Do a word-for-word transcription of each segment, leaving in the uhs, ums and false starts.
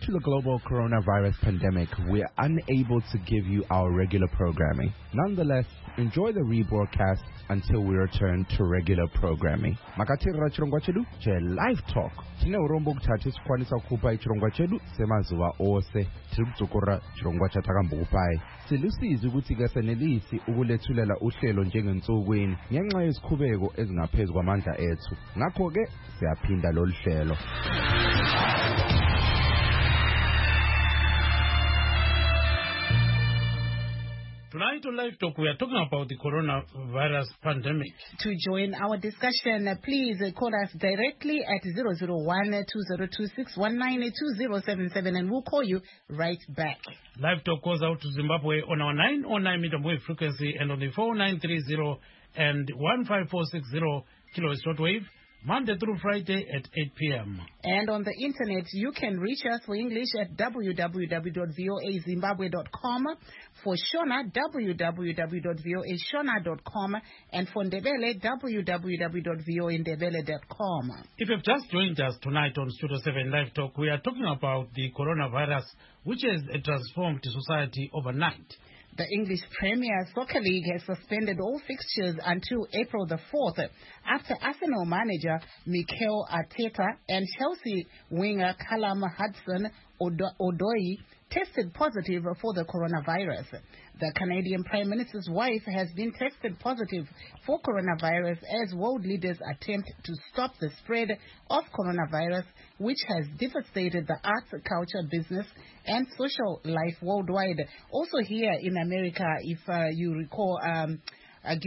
to the global coronavirus pandemic, we are unable to give you our regular programming. Nonetheless, enjoy the rebroadcast until we return to regular programming. Makatirira chirongwa chedu che Live Talk. Tine urombo kutatu sikwanisa kukupai chirongwa chedu semazuva ose. Tiri kudzokora chirongwa chatakambokupai. Silusizi ukuthi ke senelisi ukulethulela uhlelo njengensukwini ngenxa yezikhubeko ezingaphezu kwamandla ethu. Ngakho ke siyaphinda lolu hlelo. Tonight on Live Talk, we are talking about the coronavirus pandemic. To join our discussion, uh, please uh, call us directly at zero zero one, two zero two six, one nine two zero seven seven and we'll call you right back. Live Talk goes out to Zimbabwe on our nine oh nine meter wave frequency and on the four nine three zero and one five four six zero kilohertz shortwave, Monday through Friday at eight p.m. And on the internet, you can reach us for English at w w w dot voa zimbabwe dot com, for Shona, w w w dot voa shona dot com, and for Ndebele, w w w dot voa ndebele dot com. If you've just joined us tonight on Studio seven Live Talk, we are talking about the coronavirus, which has transformed society overnight. The English Premier Soccer League has suspended all fixtures until April the fourth after Arsenal manager Mikel Arteta and Chelsea winger Callum Hudson-Odoi tested positive for the coronavirus. The Canadian Prime Minister's wife has been tested positive for coronavirus as world leaders attempt to stop the spread of coronavirus, which has devastated the arts, culture, business, and social life worldwide. Also here in America, if uh, you recall, um, uh,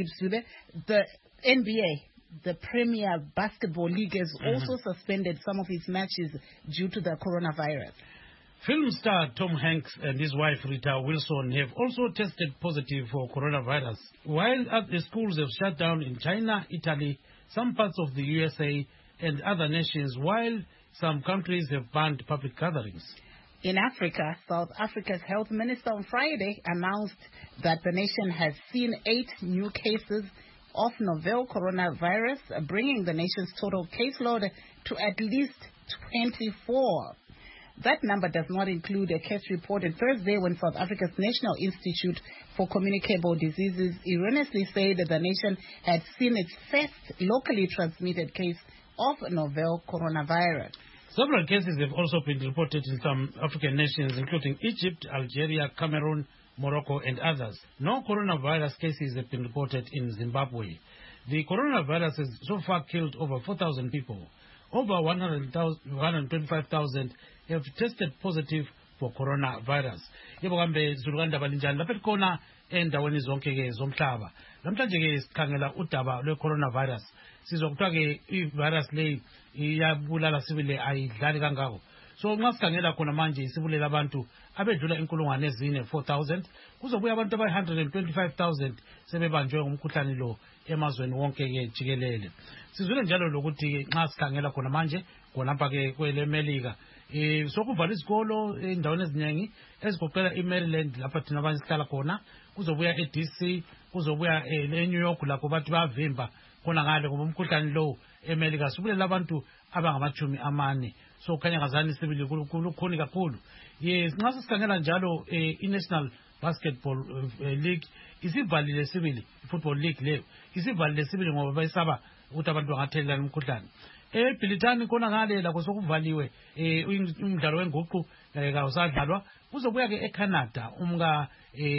the N B A, the Premier Basketball League, has mm-hmm. also suspended some of its matches due to the coronavirus. Film star Tom Hanks and his wife Rita Wilson have also tested positive for coronavirus. While the schools have shut down in China, Italy, some parts of the U S A, and other nations, while some countries have banned public gatherings. In Africa, South Africa's health minister on Friday announced that the nation has seen eight new cases of novel coronavirus, bringing the nation's total caseload to at least twenty-four. That number does not include a case reported Thursday when South Africa's National Institute for Communicable Diseases erroneously said that the nation had seen its first locally transmitted case of novel coronavirus. Several cases have also been reported in some African nations, including Egypt, Algeria, Cameroon, Morocco, and others. No coronavirus cases have been reported in Zimbabwe. The coronavirus has so far killed over four thousand people. Over one hundred twenty-five thousand have tested positive for coronavirus. Yebo kambe zulukanda balinjani lapha khona endaweni zonke ke zomhlaba. Namhlanje ke sikhangela udaba lwe coronavirus. Sizokuthiwa ke ivirus le iyabulala sibile ayidlali kangako. So nxa sikhangela khona manje isibulela abantu abedlula inkulungwane ezine four thousand, kuzobuya abantu aba one hundred twenty-five thousand sebebanjwe ngumkhuhlane lo emazweni wonke ke jikelele. Sizwile njalo lokuthi nxa sikhangela khona manje khonapha ke kwele Melika eh sokuvala isikolo endaweni eziningi ezigoqela iMaryland lapha thina abanye sihlala khona, kuzobuya eD C, kuzobuya eNew York lapho bathi bavimba khona ngale ngoba umkhuhlane lo eMelika sibulela abantu abangamachumi amane. So kanya ngazani sibili kulukhuni kakhulu. Yes, nxa sikhangela njalo iNational Basketball League isivalile sibili, iFootball League leyo isivalile sibili ngoba bayisaba ukuthi abantu bangathelelana umkhuhlane. eBritani khona ngale lakho sokuvaliwe umdlalo wenguqu ka usadlalwa. Kuzobuya ke eCanada umka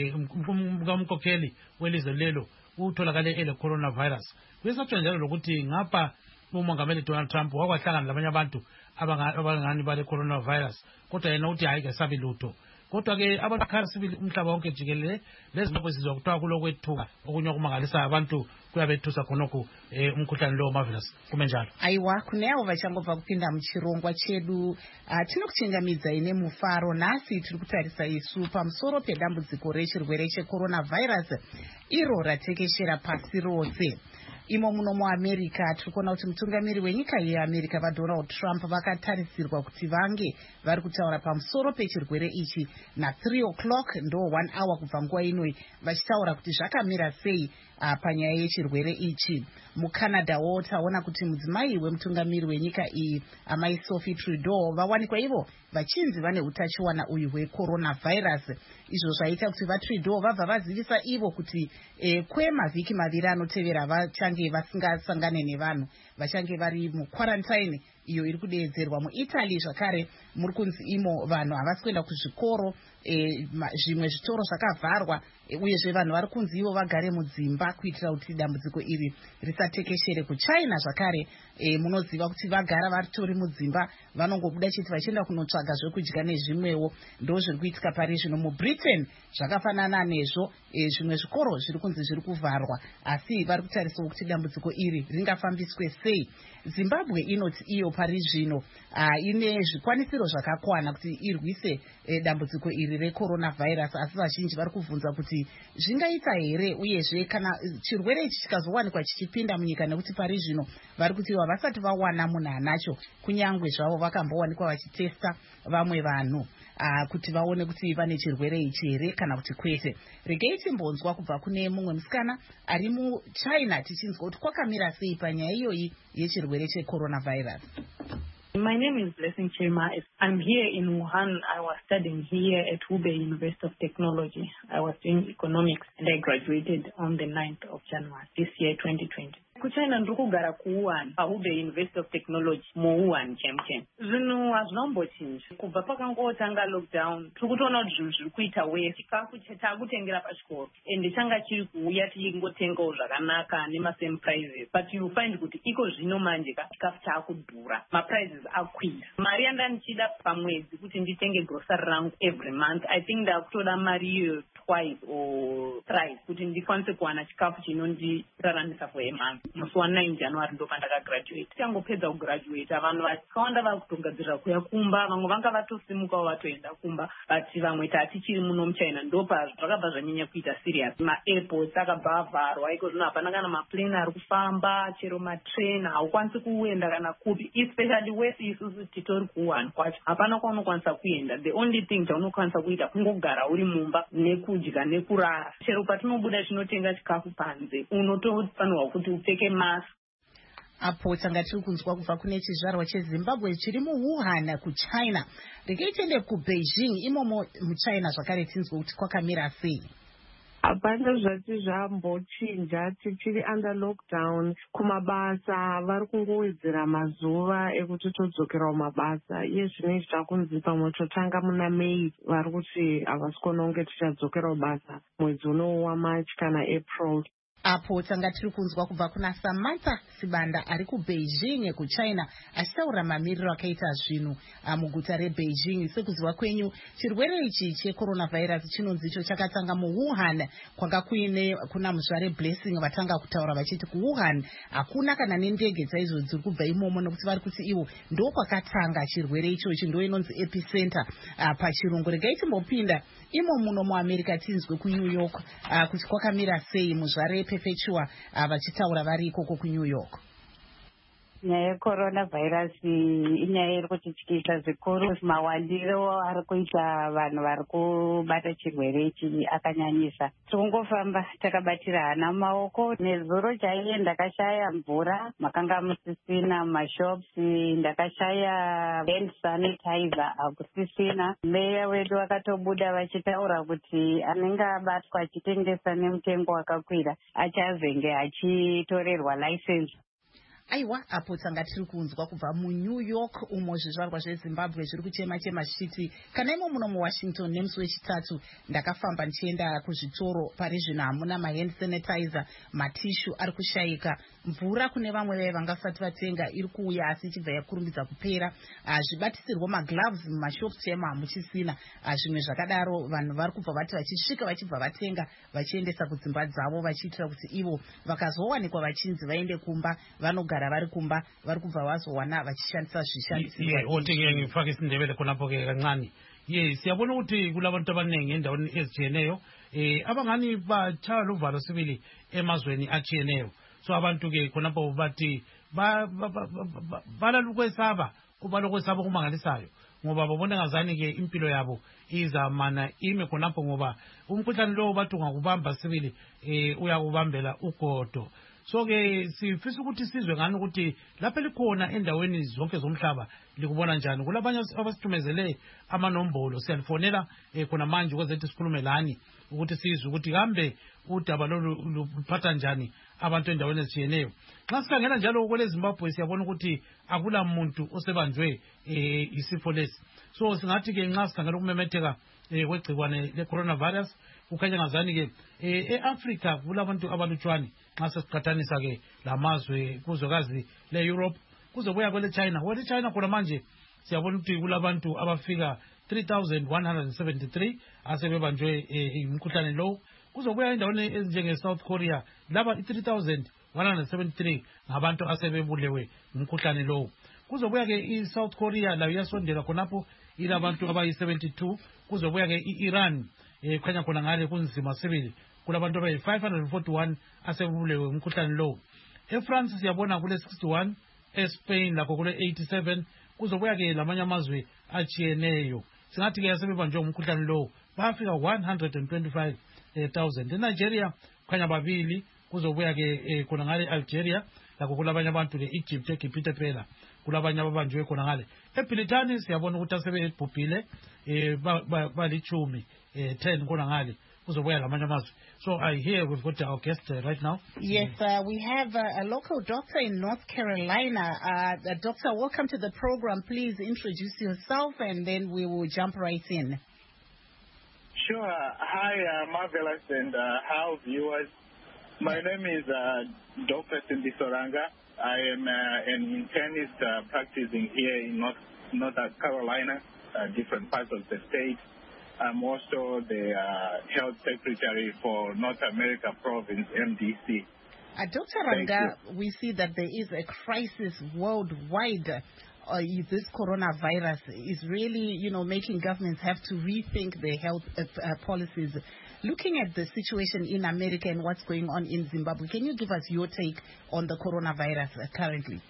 umka umkokheli welizwe lelo utholakale ele coronavirus. Kuyesatshwa njalo lokuthi ngapha umongameli Donald Trump wakwahlangana labanye abantu abangani bale coronavirus, kodwa yena uthi hayi ke sabi lutho. Kodwa ke abantu bakharisibili umhlaba wonke jikelele lezinto sizokuthiwa kulokwethuka okunye okumangalisa abantu kuyabethusa khonokho umkhuhlane lo marvelous kumenjalo. Aiwa kunewo vachangobva kupinda muchirongwa chedu tinokuchingamidza ine mufaro. Nhasi tiri kutarisa isu pamusoro pedambudziko rechirwere checoronavirus iro ratekeshera pasi rose. Imo muno muAmerica tiri kuona kuti mutungamiri wenyika yeAmerica vaDonald Trump vakatarisirwa kuti vange vari kutaura pamusoro pechirwere ichi na three o'clock ndo one hour kubva nguva inoi vachitaura kuti zvakamira sei uh, panyaya yechirwere ichi. MuCanadawo taona kuti mudzimai wemutungamiri wenyika iyi amai Sophie Trudeau vawanikwa ivo vachinzi vane utachiwana uyu hwecoronavirus, izvo zvaita kuti vaTrudeau vabva vazivisa ivo kuti eh, kwemavhiki maviri anotevera vachange vasingasangane nevanhu, vachange vari muquarantine iyo iri kudeedzerwa. muItaly zvakare muri kunzi imo vanhu havasi kuenda kuzvikoro, e, zvimwe zvitoro zvakavharwa, e, uyezve vanhu vari kunzi ivo vagare mudzimba kuitira kuti dambudziko iri risatekeshere. kuChina zvakare e, munoziva kuti vagara vatori mudzimba, vanongobuda chete vachienda kunotsvaga zvekudya nezvimwewo. ndo zviri kuitika pari zvino. muBritain zvakafanana nezvo, e, zvimwe zvikoro zviri kunzi zviri kuvharwa, asi vari kutarisawo kuti dambudziko iri ringafambiswe sei. Zimbabwe inoti iyo pari zvino uh, ine zvikwanisiro zvakakwana kuti irwise eh, dambudziko iri recoronavirus, asi vazhinji vari kubvunza kuti zvingaita here, uyezve kana chirwere ichi chikazowanikwa chichipinda munyika, nekuti pari zvino vari kuti havasati vawana munhu anacho, kunyangwe zvavo vakambowanikwa vachitesta vamwe vanhu uh, kuti vaone kuti vane chirwere ichi here kana kuti kwete. Regei timbonzwa kubva kune mumwe musikana ari muChina tichinzwa kuti kwakamira sei panyaya iyoyi yechirwere checoronavirus. My name is Blessing Chema. I'm here in Wuhan. I was studying here at Hubei University of Technology. I was doing economics and I graduated on the ninth of January this year, twenty twenty. kuChina ndiri kugara kuWuhan paHubei University of Technology muWuhan chemchem. Zvinhu hazvinombochinja kubva pakangotanga lockdown. Tiri kutoona kuti zvinhu zviri kuita wese. Chikafu chatakutengera pachikoro ende changa chiri kuuya tichingotengawo zvakanaka nemasame prices, but you find kuti iko zvino manje chikafu chaakudhura, maprices akwira. Mari yanda ndichida pamwedzi kuti nditenge grocery rangu every month, I think ndakutoda mari iyo twice or thrice kuti ndikwanise kuwana chikafu chinondiraramisa for a month. musi wa9 January ndo pandakagraduate. Tichangopedza kugraduate vanhu vakawanda vari kutogadzirira kuya kumba, vamwe vanga vatosimukawo vatoenda kumba, but vamwe tatichiri muno muChina ndo zvakabva zvanyanya kuita serious. Maairports akabva avharwa, iko zvino hapana kana maplane ari kufamba, chero matrain haukwanisi kuenda kana kupi, especially west isusu titori kuWuhan kwacho hapana kwaunokwanisa kuenda. The only thing chaunokwanisa kuita kungogara uri mumba nekudya nekurara. Chero patinobuda tinotenga chikafu panze unotofanirwa kuti upfeke mask. Apo tanga tiri kunzwa kubva kune chizvarwa cheZimbabwe chiri muWuhan kuChina. Regei tiende kuBeijing imomo muChina zvakare tinzwe kuti kwakamira sei. Hapana zvati zvambochinja, tichiri under lockdown. Kumabasa vari kungowedzera mazuva ekuti todzokerawo mabasa. Iye zvine zvakunzi pamwe totanga muna May vari kuti havasi kuona kunge tichadzokerawo basa mwedzi uno waMarch kana April. Apo tanga tiri kunzwa kubva kuna Samantha Sibanda ari kuBeijing kuChina achitaura mamiriro akaita zvinhu muguta reBeijing. Sekuziva kwenyu chirwere ichi checoronavirus chinonzi icho chakatanga muWuhan, kwanga kuine kuna muzvare Blessing vatanga kutaura vachiti kuWuhan hakuna kana nendege dzaizo dziri kubva imomo, nekuti vari kuti ivo ndo kwakatanga chirwere ichochi, ndo inonzi epicenter uh, pachirungu. Regai timbopinda imo muno muAmerica tinzwe kuNew York uh, kuti kwakamira sei muzvare Perpetua uh, vachitaura vari ikoko kuNew York. Nyaya yecoronavirus inyaya iri kutityisa zvikuru. Mawandiro ari kuita vanhu vari kubata chirwere ichi akanyanyisa. Tikungofamba takabatira hana maoko. Nezuro chaiye ndakashaya mvura, makanga musisina mashops, ndakashaya hand sanitizer akusisina. Meya wedu akatobuda vachitaura kuti anenge abatwa achitengesa nemutengo wakakwira achazenge achitorerwa license. Aiwa, apo tanga tiri kunzwa kubva muNew York umo zvizvarwa zveZimbabwe zviri kuchema chema zvichiti kana imo muno muWashington nemusi wechitatu ndakafamba ndichienda kuzvitoro pari zvino hamuna mahand sanitizer, matishu ari kushayika, mvura kune vamwe vaya vangasati vatenga iri kuuya asi ichibva yakurumbidza kupera, zvibatisirwa magloves mumashops chema hamuchisina, zvimwe zvakadaro. Vanhu vari kubva vati vachisvika vachibva vatenga vachiendesa kudzimba dzavo vachiitira kuti ivo vakazowanikwa vachinzi vaende kumba vanogara vari kumba vari kubva vazowana vachishandisa zvishandisirwa. Ye otenge ngifake isindebele khonapho ke kancane. Ye siyabona ukuthi kulabantu abaningi endaweni ezijiyeneyo eh abangani batshaya lovalo sibili emazweni ajiyeneyo. So abantu ke khonapho bathi ba balalukwesaba kuba lokwesaba kumangalisayo ngoba babona ngazani ke impilo yabo izamana ime khonapho ngoba umkhuhlane lo bathi ungakubamba sibili eh uyakubambela ugodo. So ke sifisa ukuthi sizwe ngani ukuthi lapha likhona endaweni zonke zomhlaba likubona njani. Kulabanye abasithumezele amanombolo siyalifonela khona manje ukuze sithi sikhulume lani ukuthi sizwe ukuthi kambe udaba lolu luphatha njani abantu endaweni ezitshiyeneyo. Nxa sikhangela njalo kwele Zimbabwe siyabona ukuthi akula muntu osebanjwe eh isifo lesi. So singathi ke nxa sikhangela ukumemetheka kwegcikwane le coronavirus ukhanya ngazani ke eAfrica kulabantu abalutshwane nxa sesiqhathanisa ke lamazwe kuzwekazi le Europe kuzobuya kwele China. Kwele China khona manje siyabona ukuthi kulabantu abafika three thousand one hundred seventy-three asebebanjwe umkhuhlane lo. Kuzobuya endaweni ezinjenge South Korea laba three thousand one hundred seventy-three ngabantu asebebulewe umkhuhlane lo. Kuzobuya ke iSouth Korea layo yasondela khonapho ilabantu abayi seventy-two. Kuzobuya ke iIran eh khanya khona ngale kunzima sibili kulabantu abayi five hundred forty-one asebebulewe umkhuhlane lo. EFrance siyabona kule sixty-one, eSpain lakho kule eighty-seven. Kuzobuya ke lamanye amazwe achiyeneyo singathi ke yasebebanjwe umkhuhlane lo bafika one hundred twenty-five thousand. eNigeria khanya babili. Kuzobuya ke khona ngale Algeria lakho kulabanye abantu le Egypt eGibhite phela kulabanye ababanjwe khona ngale. eBritani siyabona ukuthi asebebhubhile eh balichumi eh ten khona ngale kuzobuya lamanye amazwe. So I hear we've got our guest uh, right now. Yes, uh, we have uh, a local doctor in North Carolina. Uh, doctor, welcome to the program. Please introduce yourself and then we will jump right in. Sure. Hi, uh, Marvelous and uh, how viewers. My name is uh, Doctor Cindy Soranga. I am uh, an internist uh, practicing here in North, North Carolina, uh, different parts of the state. I'm also the uh, Health Secretary for North America Province, M D C. Uh, Doctor Ranga, we see that there is a crisis worldwide. Uh, this coronavirus is really, you know, making governments have to rethink their health uh, uh, policies. Looking at the situation in America and what's going on in Zimbabwe, can you give us your take on the coronavirus uh, currently?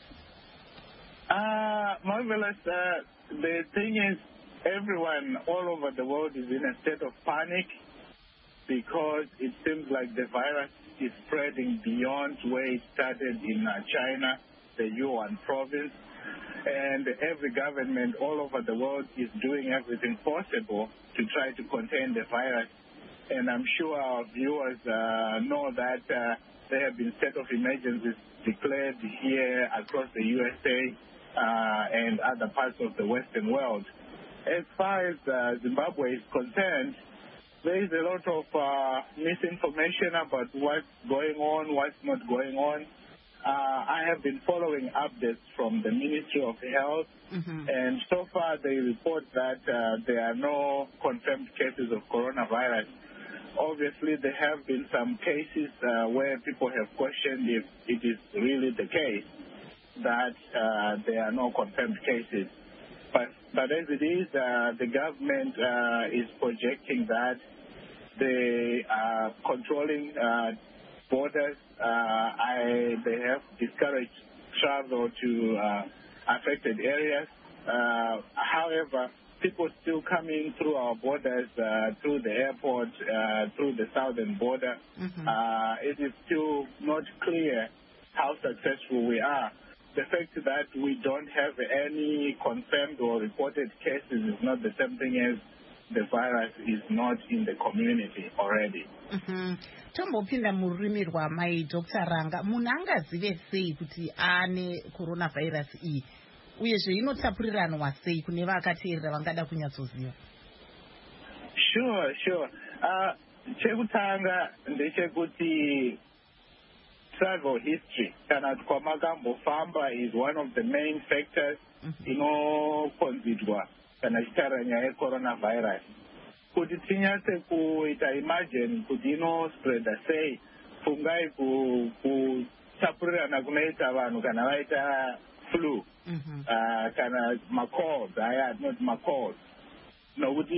Uh, Marvelous. Uh, the thing is, everyone all over the world is in a state of panic because it seems like the virus is spreading beyond where it started in uh, China, the Yuan province. And every government all over the world is doing everything possible to try to contain the virus. And I'm sure our viewers uh, know that uh, there have been state of emergencies declared here across the U S A uh, and other parts of the Western world. As far as uh, Zimbabwe is concerned, there is a lot of uh, misinformation about what's going on, what's not going on. Uh, I have been following updates from the Ministry of Health, mm-hmm. and so far they report that uh, there are no confirmed cases of coronavirus. Obviously, there have been some cases uh, where people have questioned if it is really the case that uh, there are no confirmed cases. But, but as it is, uh, the government uh, is projecting that they are controlling uh, borders. Uh, I, they have discouraged travel to uh, affected areas. Uh, however, people still coming through our borders, uh, through the airport, uh, through the southern border. Mm-hmm. Uh, it is still not clear how successful we are. The fact that we don't have any confirmed or reported cases is not the same thing as the virus is not in the community already. Tombopinda murimi rwamai Doctor Ranga, munhu angazive sei kuti ane coronavirus iyi uyezve inotapuriranwa sei kune vakateerera vangada kunyatsoziva? Sure, sure. Uh, chekutanga ndechekuti travel history kana kwamakambofamba is one of the main factors mm-hmm. inokonzerwa kana chitara nyaya yecoronavirus. Kuti tinyatse kuita imagine kuti inospreada sei, fungai kutapurirana kunoita vanhu kana vaita flu mm-hmm. uh, kana macolds aya not macolds nokuti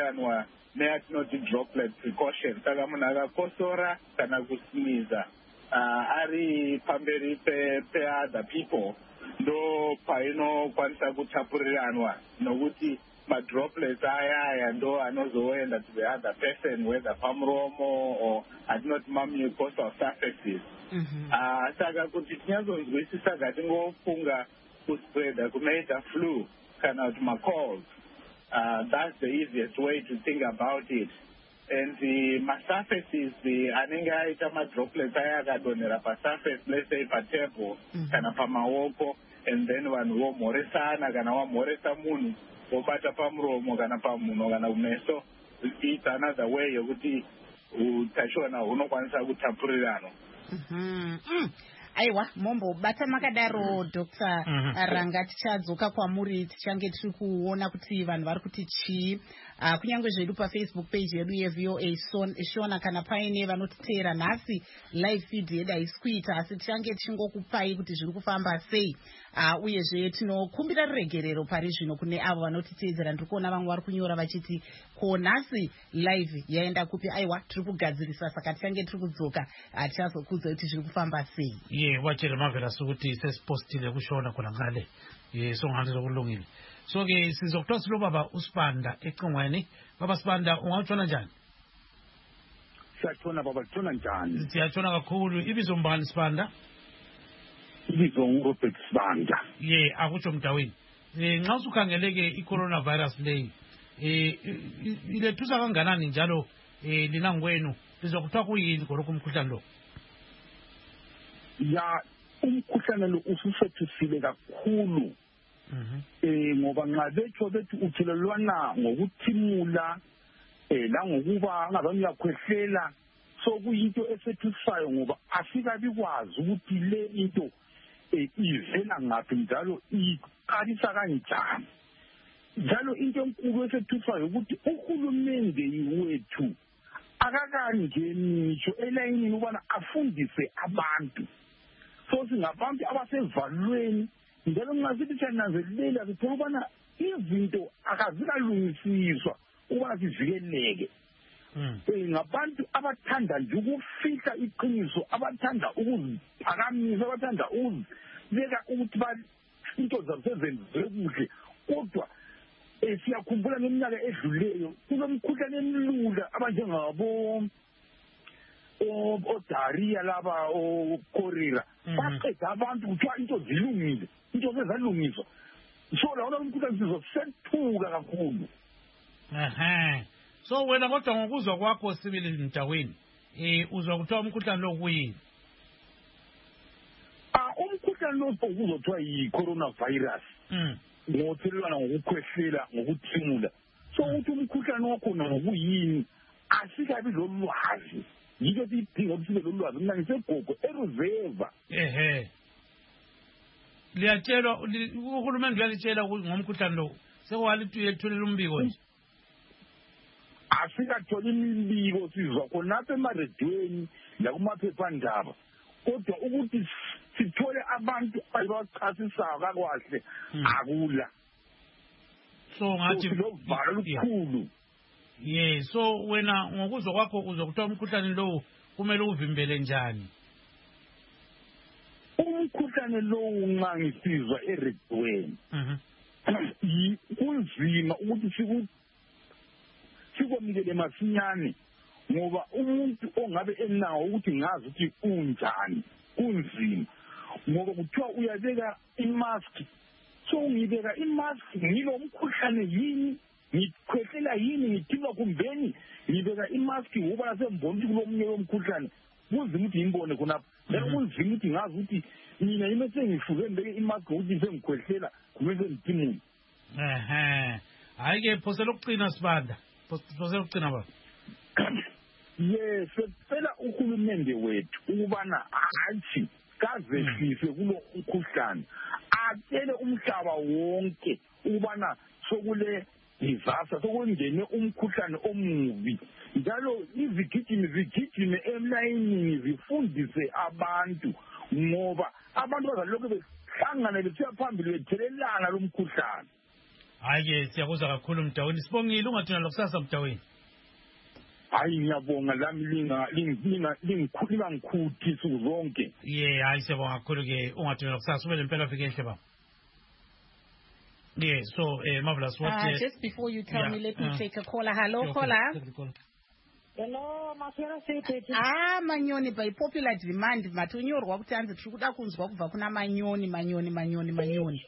inotapuriranwa neyatinoti droplet precaution. Saka munhu akakosora kana kusiniza uh, ari pamberi pe, pe other people ndo painokwanisa kutapuriranwa nokuti madroplets aya aya ndo anozoenda to the other person whether pamuromo or atinoti mamucosal surfaces. Mhm. Ah, saka kuti tinyazonzwisisa ngatingofunga kuspreada kunoita flu kana kuti macolds. Uh, that's the easiest way to think about it. And the surfaces, the anenge aita madroplets aya akadonhera pasurface, let's say patable kana pamaoko, and then vanhu vomhoresana kana wamhoresa munhu wobata pamuromo kana pamunhu kana kumeso. It's another way yokuti utachiona hunokwanisa kutapurirana. Mhm. Mm. Aiwa mombo bata makadaro Doctor Mhm. Ranga tichadzoka kwamuri tichange tiri kuona kuti vanhu vari kuti chii uh, kunyange zvedu pafacebook page yedu yeV O A Shona kana paine vanotiteera nhasi live feed yedu haisi kuita asi tichange tichingokupai kuti zviri kufamba sei uh, uyezve tinokumbira ruregerero pari zvino kune avo vanotiteedzera ndiri kuona vamwe vari kunyora vachiti ko nhasi live yaenda kupi aiwa tiri kugadzirisa saka tichange tiri kudzoka uh, tichazokudza kuti zviri kufamba sei. ye wachela mavela sokuthi sesipostile kushona khona ngale ye songahandle kulungile so ke sizokuthiwa silo baba uSibanda ecingweni baba Sibanda ungatshona njani? Siyatshona baba tshona njani? Siyatshona kakhulu. Ibizo mbani Sibanda? Ibizo nguRobert Sibanda. ye akutsho mntaweni eh nxa usukhangeleke i-coronavirus leyi eh ilethusa kanganani njalo eh lina ngwenu lizokuthiwa kuyini ngolokhu umkhuhlane lo? Ya umkhuhlane lo ususethusile kakhulu. Mhm. Eh ngoba nxa betho bethi uthelelwana ngokuthimula eh la ngokuba ngazami uyakhwehlela so kuyinto esethusayo ngoba asikabi kwazi ukuthi le into eh ivela ngaphi njalo iqalisa kanjani. Njalo into enkulu esethusayo ukuthi uhulumende wethu akakangeni ngisho elayinini ubana afundise abantu. So singabantu abasevalweni njalo nxa sithi siyananzelela sithola ubana izinto akazikalungisiswa ubana sivikeleke. Ngabantu abathanda nje ukufihla iqiniso, abathanda ukuziphakamisa, abathanda ukuzibeka ukuthi into zabo sezenziwe kuhle. Kodwa siyakhumbula ngeminyaka edluleyo kunomkhuhlane emlula abanjengabo oDaria laba oCholera baqeda abantu kuthiwa into zilungile, into sezalungiswa. So lawo umkhuhlane sizosethuka kakhulu. Aha. So wena kodwa ngokuzwa kwakho sibili mntaweni eh uzwa kuthiwa umkhuhlane lo kuyini? Ah umkhuhlane lo uzothiwa yi-coronavirus. Mm. Ngothelelana ngokukhwehlela ngokuthimula. So uthi umkhuhlane wakhona ngokuyini asikabi lolwazi. Yiko sidinga ukuthi sibe lolwazi mina ngisegogo ereserve. Ehe. Liyatshelwa uhulumende uyalitshela ngomkhuhlane lo sekwalithulela umbiko nje. Asikatholi imibiko sizwa khonapha emarediyweni nakumaphephandaba kodwa ukuthi sithole abantu abachasisayo kakwahle akula. So ngathi lovalo lukhulu. Yeah, so wena ngokuzwa kwakho uzwa kuthiwa umkhuhlane lo kumele uvimbele njani? Umkhuhlane lo nxa ngisizwa erediyweni Mhm. kunzima ukuthi siku sikomikele masinyane ngoba umuntu ongabe enawo ukuthi ngazi ukuthi unjani kunzima ngoba kuthiwa uyabeka imask. So ngibeka imask ngilo umkhuhlane yini, ngikhwehlela yini, ngithimba kumbeni ngibeka imask ngoba nasembona ukuthi kulomunye womkhuhlane kunzima ukuthi ngimbone khonapho. Lero kunzima ukuthi ngazi ukuthi mina yime sengifuze ngibeke imask ukuthi sengikhwehlela kumele ngithimule. Ehe. Hayi ke phosela ukucina Sibanda. Phosela ukucina baba. Yes, phela uhulumende wethu ukubana athi kazehlise kulo umkhuhlane. Atshele umhlaba wonke ukubana sokule disaster sokungene umkhuhlane omubi. Njalo izigijimi zigijime emlayinini zifundise abantu ngoba abantu bazalokho behlangana besiya phambili bethelelana lo mkhuhlane. Hayi ke siyakuzwa kakhulu mntaweni. Sibongile ungathina lokusasa mntaweni. hayi ngiyabonga lami linga linga lingikhuthi suku zonke. Yeah, hayi siyabonga kakhulu ke ungathina kusasa ube lempela fike enhle baba. Yeah, so uh, marvelous. What? Uh, uh, just before you tell yeah, me, let me uh, take a caller. Hello, okay, caller. take the call. Hello, Masera Sipeti. Ah, manyoni by popular demand. Matunyorwa kuti anzi tiri kuda kunzwa kubva kuna manyoni, manyoni, manyoni, manyoni.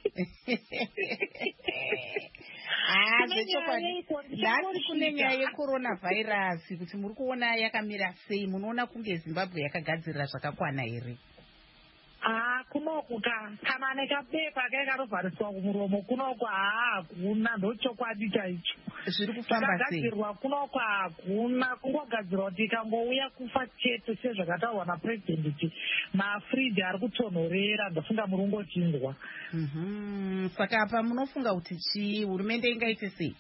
Ah, zvechokwadi. Nhasi kune nyaya yeCoronavirus kuti muri kuona yakamira sei? Munoona kunge Zimbabwe yakagadzirira zvakakwana here? Ah, kunokuka kana nekabepa kekarovhariswa kumuromo kunoko hakuna ndochokwadi chaicho. Zviri kufamba sei? Kagadzirwa kunoko hakuna, kungogadzirwa kuti ikangouya kufa chete sezvakataurwa naPresident mafriji ari kutonhorera ndafunga muri kungochinzwa. Mhm. Saka apa munofunga kuti chii hurumende ingaite sei?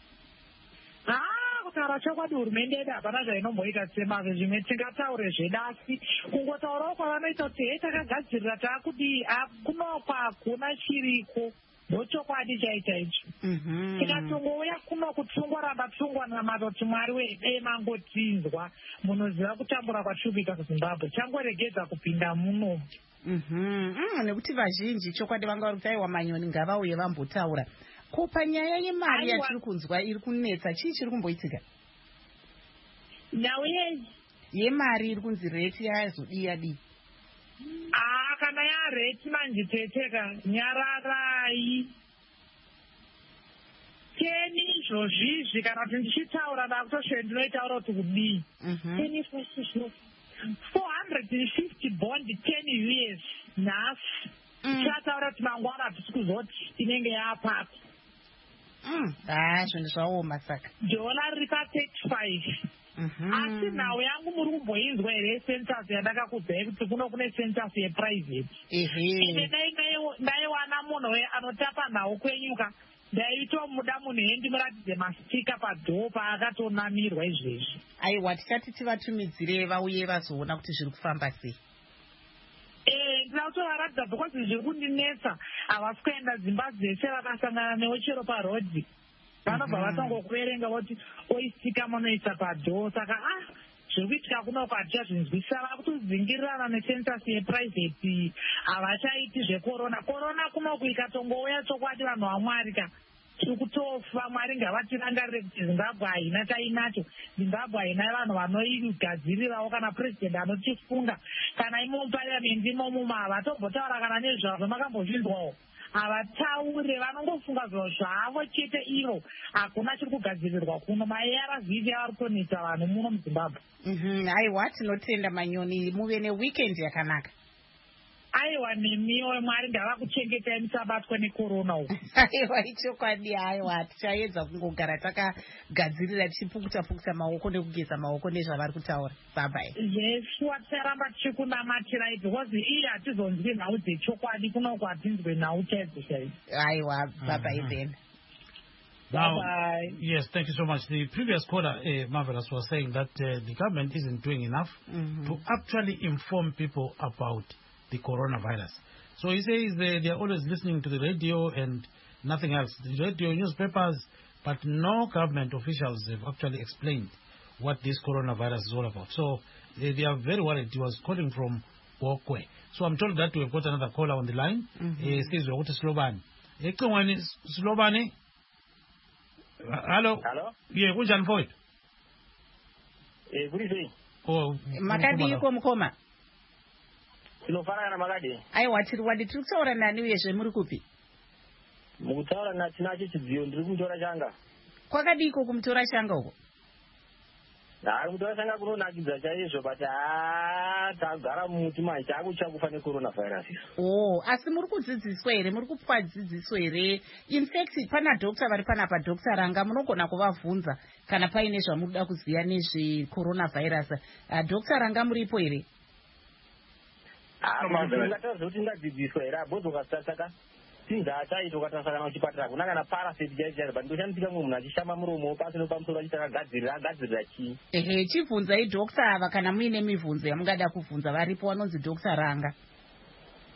Kutaura chokwadi hurumende yedu hapana zvainomboita semazvo zvimwe tingataure zvedasi kungotaurawo kwavanoita kuti hei takagadzirira taakudi kunokwa hakuna chiriko ndochokwadi chaita icho. Tikatongouya kuno kutongoramba tongwanamata kuti mwari wedei mangotinzwa munoziva kutambura kwatiriukuita kuZimbabwe changoregedza kupinda muno. Nekuti vazhinji chokwadi vanga vari kuti aiwa manyoni ngavauye vambotaura kupa nyaya yemari yatiri kunzwa iri kunetsa chii chiri kumboitika? Nyau yei yemari iri kunzi reti yazodiya di. Ah, kana yareti manjiteteka nyararai teni izvozvizvi kana kuti ndichitaura ndakutoshe ndinoitaura kuti kudii. Teni fosizvo four hundred fifty bond ten years nhasi tichataura kuti mangwana hatisi kuzoti inenge yapapa. Ah, zvinhu zvaoma saka. Dola riri pa-thirty-five. Asi nhau yangu muri kumboinzwa here census yandakakudzai kuti kuno kune census yeprivate. Ende ndaiwana munhu anotapa nhau kwenyuka ndaitomuda munhu hendimuratidze mastika padhoo paakatonamirwa izvezvi. Aiwa, tichati tivatumidzire vauye vazoona kuti zviri kufamba sei. Ndinotovaratidza because zviri kundinetsa havasi kuenda dzimba dzese vakasangana newo chero parodhi vanobva vatongokuverenga voti oistika munoisa padhoo. Saka ah zviri kuitika kuno kwaticha zvinzwisa vakutodzingirirana necensus yeprivate havachaiti zvekorona. Korona kunoku ikatongouya chokwadi vanhu vaMwari ka tiri kutofa. Mwari ngavatirangarire kuti Zimbabwe haina tainacho. Zimbabwe haina vanhu vanoigadzirirawo kana purezidendi anotifunga kana imo muparliamendi imomo havatobhotaura kana nezvazvo makambozvinzwawo. Havataure vanongofunga zviro zvavo chete ivo. Hakuna chiri kugadzirirwa kuno. Ma-A R V avari kutonetsa vanhu muno muZimbabwe. Aiwa, tinotenda manyoni muve neweekend yakanaka. Aiwa nemiwo Mwari ngavakuchengetai musabatwa nekorona uku. Aiwa ichokwadi. Aiwa tichaedza kungogara takagadzirira tichipukuta-pukuta maoko nekugeza maoko nezvavari kutaura. Bye-bye. Yesu ticharamba tichikunamatirai because iye hatizonzwi nhau dzechokwadi kunoku hatinzwe nhau chaidzo chaidzo. Aiwa, bye-bye then. Now, Bye-bye. Yes, thank you so much. The previous caller, uh, Marvelous, was saying that uh, the government isn't doing enough mm-hmm. to actually inform people about the coronavirus. So he says uh, they are always listening to the radio and nothing else. The radio, newspapers, but no government officials have actually explained what this coronavirus is all about. So uh, they are very worried. He was calling from Okwe. So I'm told that we've got another caller on the line. He says, "What is Slobani? Slobani? Hello? Hello? Yeah, who's on for it? Eh, good evening. Oh, Makadi yuko mkoma? Tinofanana makadi. Aiwa, tiri wadi tiri kutaura nani uyezve muri kupi? Mukutaura natinacho chidziyo ndiri kumutora changa. Kwakadiko kumutora changa uko? Hari kumutora changa kunonakidza chaizvo but haa tagara mumuti manje takucha kufa necoronavirus. Oh, asi muri kudzidziswa here, muri kupwa dzidziso here? In fact, pana doctor vari panapa, Doctor Ranga, munogona kuvabvunza kana paine zvamunoda kuziva nezve coronavirus. Uh, Doctor Ranga muripo here? Ndingataudza kuti ndadzidziswa here abodzoka saka tinzaachaita ukatasakana kuchipatara kuna kana parasite chaichaira but ndoshandisika mumwe munhu achishamba muromo pasino pamusoro achiti akagadzirira agadzirira chii. Ehe, chibvunzai Doctor ava kana muine mibvunzo yamungada kubvunza, varipo vanonzi Doctor Ranga.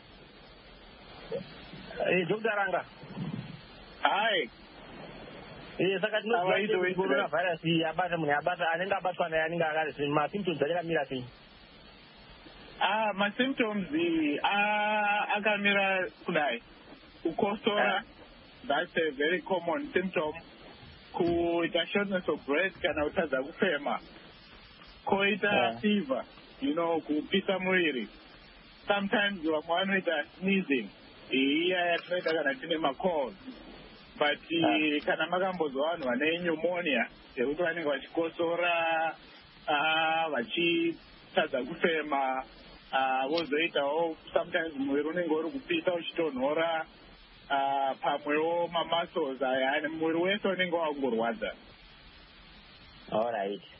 Eh, Doctor Ranga. Hai. Eh saka tinoziva coronavirus yabata munhu yabata anenge abatwa naye anenge akati masymptoms acho akamira sei? Ah, masymptoms ah akamira kudai. Kukosora, that's a very common symptom. Kuita shortness of breath kana utadza kufema. Koita fever, you know, kupisa mwiri. Sometimes you are monitor sneezing. Iya yatinoita kana tine macold. But uh, kana makambozwa vanhu vane pneumonia yekuti vanenge vachikosora vachitadza kufema vozoitawo sometimes mwiri unenge uri kupisa uchitonhora pamwewo mamuscles aya mwiri wese unenge wakungorwadza. Alright.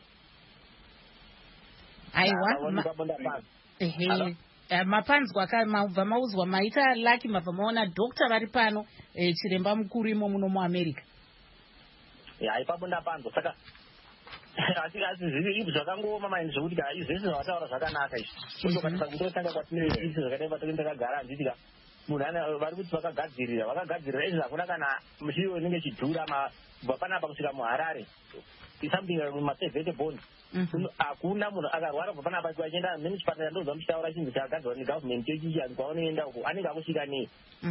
aiwa ehe mapanzwa mabva mauzwa maita laki mabva maona dokta vari pano chiremba mukuru imo muno muamerica. Ya ipapo ndapanzwa saka asi asi zvivi zvakangooma maini zvokuti ka izvese zvavataura zvakanaka izvi kutokatisa kundotanga kwatine izvi zvakadai patenge takagara handitika munhu ana vari kuti vakagadzirira vakagadzirira izvi hakuna kana chiyo inenge chidhura kubva panapa kusvika muharare something masevhete bond hakuna munhu akarwara kubva panapa achienda mene chipatara ndozva muchitaura chinhu chakagadzirwa negovernment chechichi ani kwaunoenda uko anenge akusvika nei.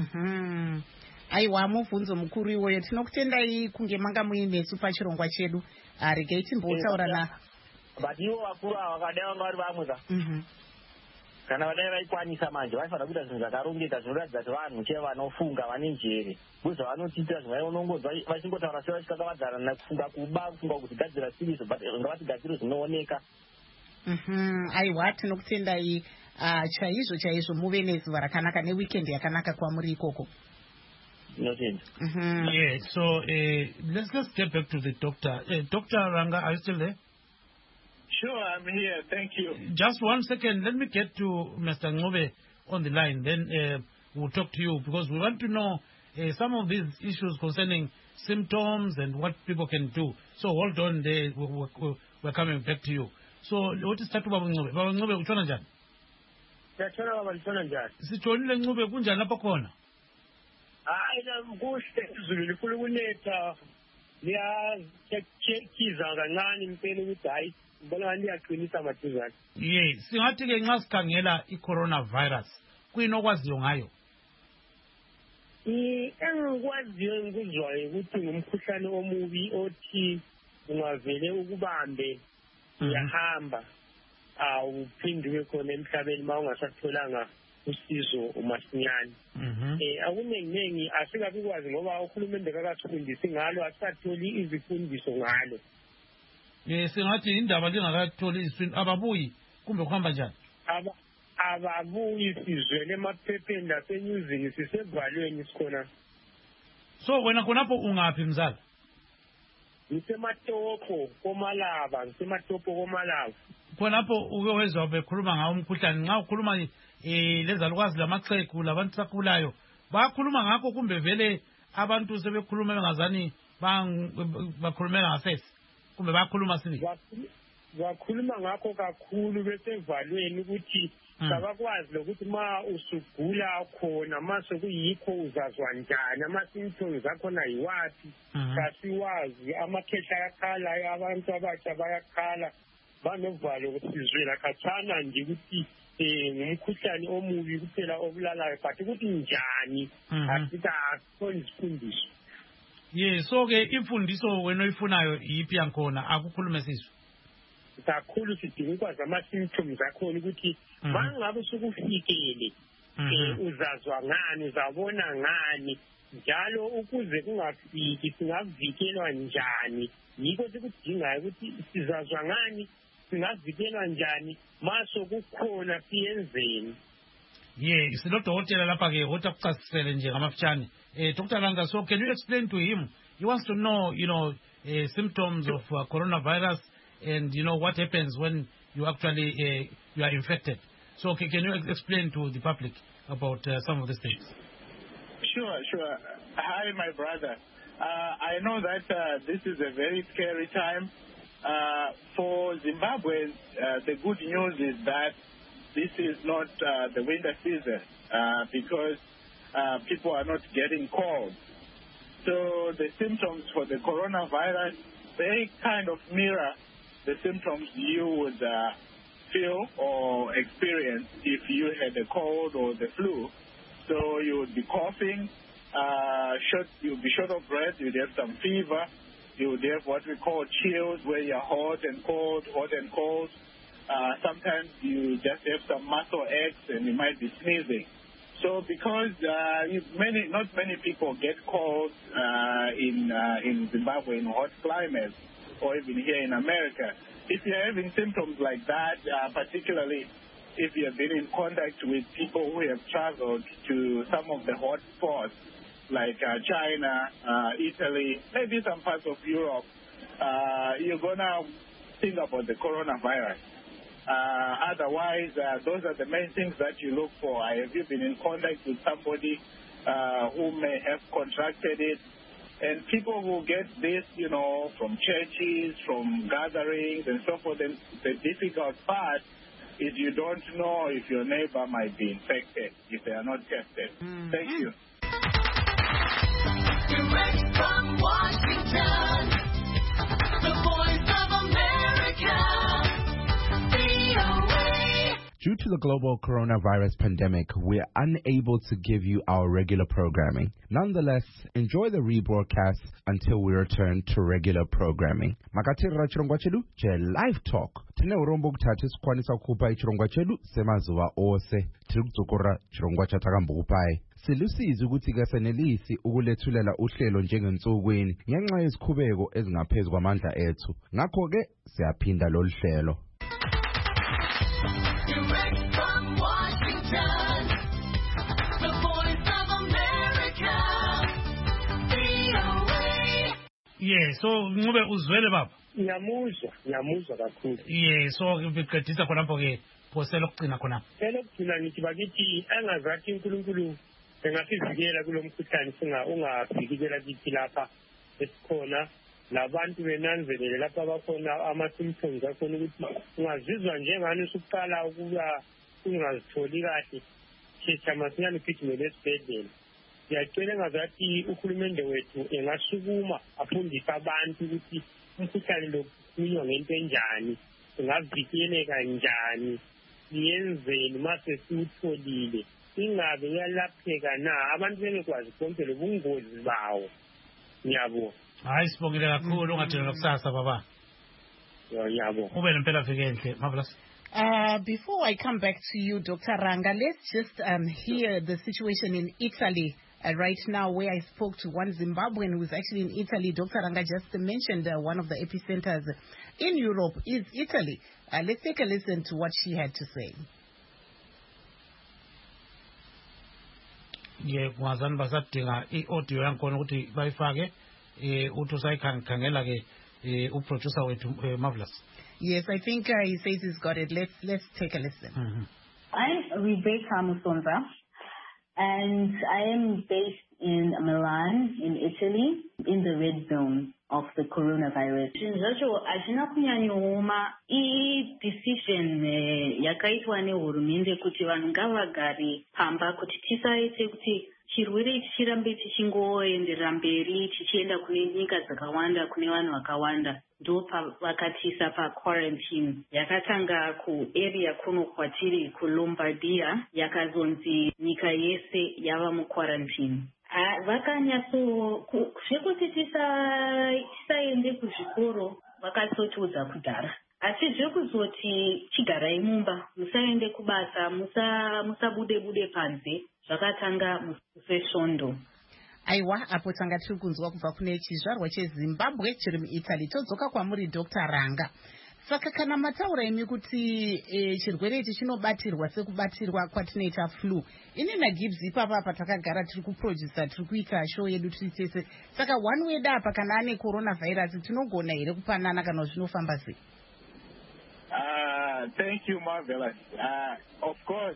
aiwa mubvunzo mukuru iwoyo tinokutendai kunge manga muinesu pachirongwa chedu regai timbotaura na but ivo vakuru ava vakadai vanga vari vamwe ka kana vadai vaikwanisa manje vaifanira kuita zvinhu zvakarongeka zvinoratidza kuti vanhu che vanofunga vane njere kwezvavanotiitira zvimai unongonzwa vachingotaura se vachikakavadzana nakufunga kuba kufunga kutigadzira siriso but ngavatigadziro zvinooneka. aiwa tinokutendai chaizvo chaizvo muve nezuva rakanaka neweekend yakanaka kwamuri ikoko. Mm-hmm. Yeah, so uh, let's let's get back to the doctor. Uh, Doctor Ranga, are you still there? Sure, I'm here. Thank you. Just one second. Let me get to Mister Ngobe on the line. Then uh, we'll talk to you because we want to know uh, some of these issues concerning symptoms and what people can do. So hold on there. We're, we're coming back to you. So what is that Baba Ngobe? Baba Ngobe, uchona njani? Yachona Baba uchona njani? Sichonile Ngobe kunjani lapha khona? Hayi kuhle izulu lifuna ukunetha liyachekiza kancane impela ukuthi hayi mbona ngani liyaqinisa maduzane. Yes, singathi ke nxa sikhangela i-coronavirus kuyinokwaziyo ngayo. Engikwaziyo ngikuzwayo ukuthi ngumkhuhlane omubi othi ungavele ukubambe uyahamba awuphinduke khona emhlabeni ma ungasatholanga usizo umasinyane. Eh akuningi asikabikwazi ngoba uhulumende kakasifundisi ngalo asikatholi izifundiso ngalo. Eh singathi indaba lingakatholi izifundisi ababuyi kumbe kuhamba njani? Aba ababuyi sizwele emaphepheni lasenyuzini sisevalweni sikhona. So wena khonapho ungaphi mzala? Ngisematopo komalaba ngisematopo komalaba. Khonapho uke wezwa bekhuluma ngawo umkhuhlane nxa ukhuluma eh lezalukwazi lamaxhegu labantu sakhulayo bakhuluma ngakho kumbe vele abantu sebekhuluma bengazani bakhulumela ngasese kumbe bakhuluma sini bakhuluma ngakho kakhulu besevalweni ukuthi sabakwazi lokuthi ma usugula khona mase kuyikho uzazwa njani ama-symptoms akhona yiwathi kasiwazi amakhehla ayakhala abantu abatsha bayakhala banovalo ukuthi sizwela khathana nje ukuthi ngumkhuhlane omubi kuphela obulalayo but ukuthi njani asika akhona isifundiso. Ye so ke imfundiso wena oyifunayo yipi yankhona akukhulume sizwe kakhulu sidinga ukwazi ama-symptoms akhona ukuthi mangabe usukufikele uzazwa ngani uzabona ngani njalo ukuze kungafiki singavikelwa njani yikho sikudingayo ukuthi sizazwa ngani singavikelwa njani maso kukhona siyenzeni. Yeah, silodokotela lapha ke otakuchasisele nje ngamafutshane. Eh Doctor Ranga, so can you explain to him? He wants to know, you know, uh, symptoms of uh, coronavirus and you know what happens when you actually uh, you are infected. So okay, can you ex explain to the public about uh, some of these things? Sure, sure. Hi, my brother. Uh, I know that uh, this is a very scary time. Uh, for Zimbabweans, uh, the good news is that this is not uh, the winter season uh, because uh, people are not getting cold. So the symptoms for the coronavirus, they kind of mirror the symptoms you would uh, feel or experience if you had a cold or the flu. So you would be coughing, uh, short, you'd be short of breath, you'd have some fever, you would have what we call chills, where you're hot and cold, hot and cold. Uh, sometimes you just have some muscle aches and you might be sneezing. So because uh, you, many, not many people get colds uh, in uh, in Zimbabwe in hot climates, or even here in America, if you're having symptoms like that, uh, particularly if you have been in contact with people who have traveled to some of the hot spots like uh, China, uh, Italy, maybe some parts of Europe, uh, you're gonna think about the coronavirus. Uh, otherwise, uh, those are the main things that you look for. Have you been in contact with somebody uh, who may have contracted it? And people will get this, you know, from churches, from gatherings, and so forth. And the difficult part is you don't know if your neighbor might be infected if they are not tested. Mm. Thank you. Direct from Washington, the Voice of America. Due to the global coronavirus pandemic, we're unable to give you our regular programming. Nonetheless, enjoy the rebroadcast until we return to regular programming. Makatirira chirongwa chedu che live talk. Tine urombo kutatu sikwanisa kukupa chirongwa chedu semazuva ose. Tiri kudzokora chirongwa chatakambokupai. Silusizi ukuthi kasenelisi ukulethulela uhlelo njengensukwini ngenxa yezikhubeko ezingaphezu kwamandla ethu. Ngakho ke siyaphinda lolu hlelo. Direct from Washington, the Voice of America, V O A. Yeah, so ngube uzwele baba. Ngiyamuzwa, ngiyamuzwa kakhulu. Yeah, so ngiqedisa khonapho ke phosela ukugcina khonapho. Elokugcina ngithi bakithi angazathi uNkulunkulu engasivikela kulomkhuhlane singa ungafikela kithi lapha esikhona. Labantu benanzelele lapha bakhona ama-symptoms akhona ukuthi ungazizwa njengani usuqala ukuba ungazitholi kahle thetha masinyane ugijimele esibhedlela. Ngiyacela engazathi uhulumende wethu engasukuma afundise abantu ukuthi umkhuhlane lo ukhulunywa ngento enjani, ungavikeleka njani, yenzeni mase siwutholile, ingabe uyalapheka na, abantu bengekwazi konke lobungozi bawo. Ngiyabonga. Hayi sibongile kakhulu ungathela kusasa baba. Yabo. Ube nempela vike enhle marvelous. Uh, before I come back to you, Doctor Ranga, let's just um, hear the situation in Italy uh, right now, where I spoke to one Zimbabwean who is actually in Italy. Doctor Ranga just mentioned uh, one of the epicenters in Europe is Italy. Uh, let's take a listen to what she had to say. Yeah, wazani basadinga i-audio yankhona ukuthi bayifake. Eh, uproducer wethu marvelous. Yes, I think uh, he says he's got it. Let's let's take a listen. Mm-hmm. I'm Rebecca Musonza, and I am based in Milan, in Italy, in the red zone of the coronavirus. Zvacho hazvina kunyanyooma i-decision yakaitwa nehurumende kuti vanhu ngavagare pamba kuti tisaite kuti chirwere ichi chirambe tichingoenderera mberi tichienda kune nyika dzakawanda kune vanhu vakawanda. Ndo vakatiisa paquarantine yakatanga kuarea kuno kwatiri kuLombardia yakazonzi nyika yese yava muquarantine. Vakanyatso zvekuti tisaende kuzvikoro vakatotiudza kudhara, asi zvekuzoti chigarai mumba, musaende kubasa, musabude bude panze, zvakatanga musesvondo. Aiwa, apo tanga tiri kunzwa kubva kune chizvarwa cheZimbabwe chiri muItaly. Todzoka kwamuri Doctor Ranga. Saka kana mataura imi kuti e, chirwere ichi chinobatirwa sekubatirwa kwatinoita flu, ini naGibbs ipapa patakagara tiri kuproducer tiri kuita show yedu tiri tese. Saka one way apa kana ane coronavirus tinogona here kupanana kana zvinofamba sei? Uh, thank you, Marvelous. Uh, of course.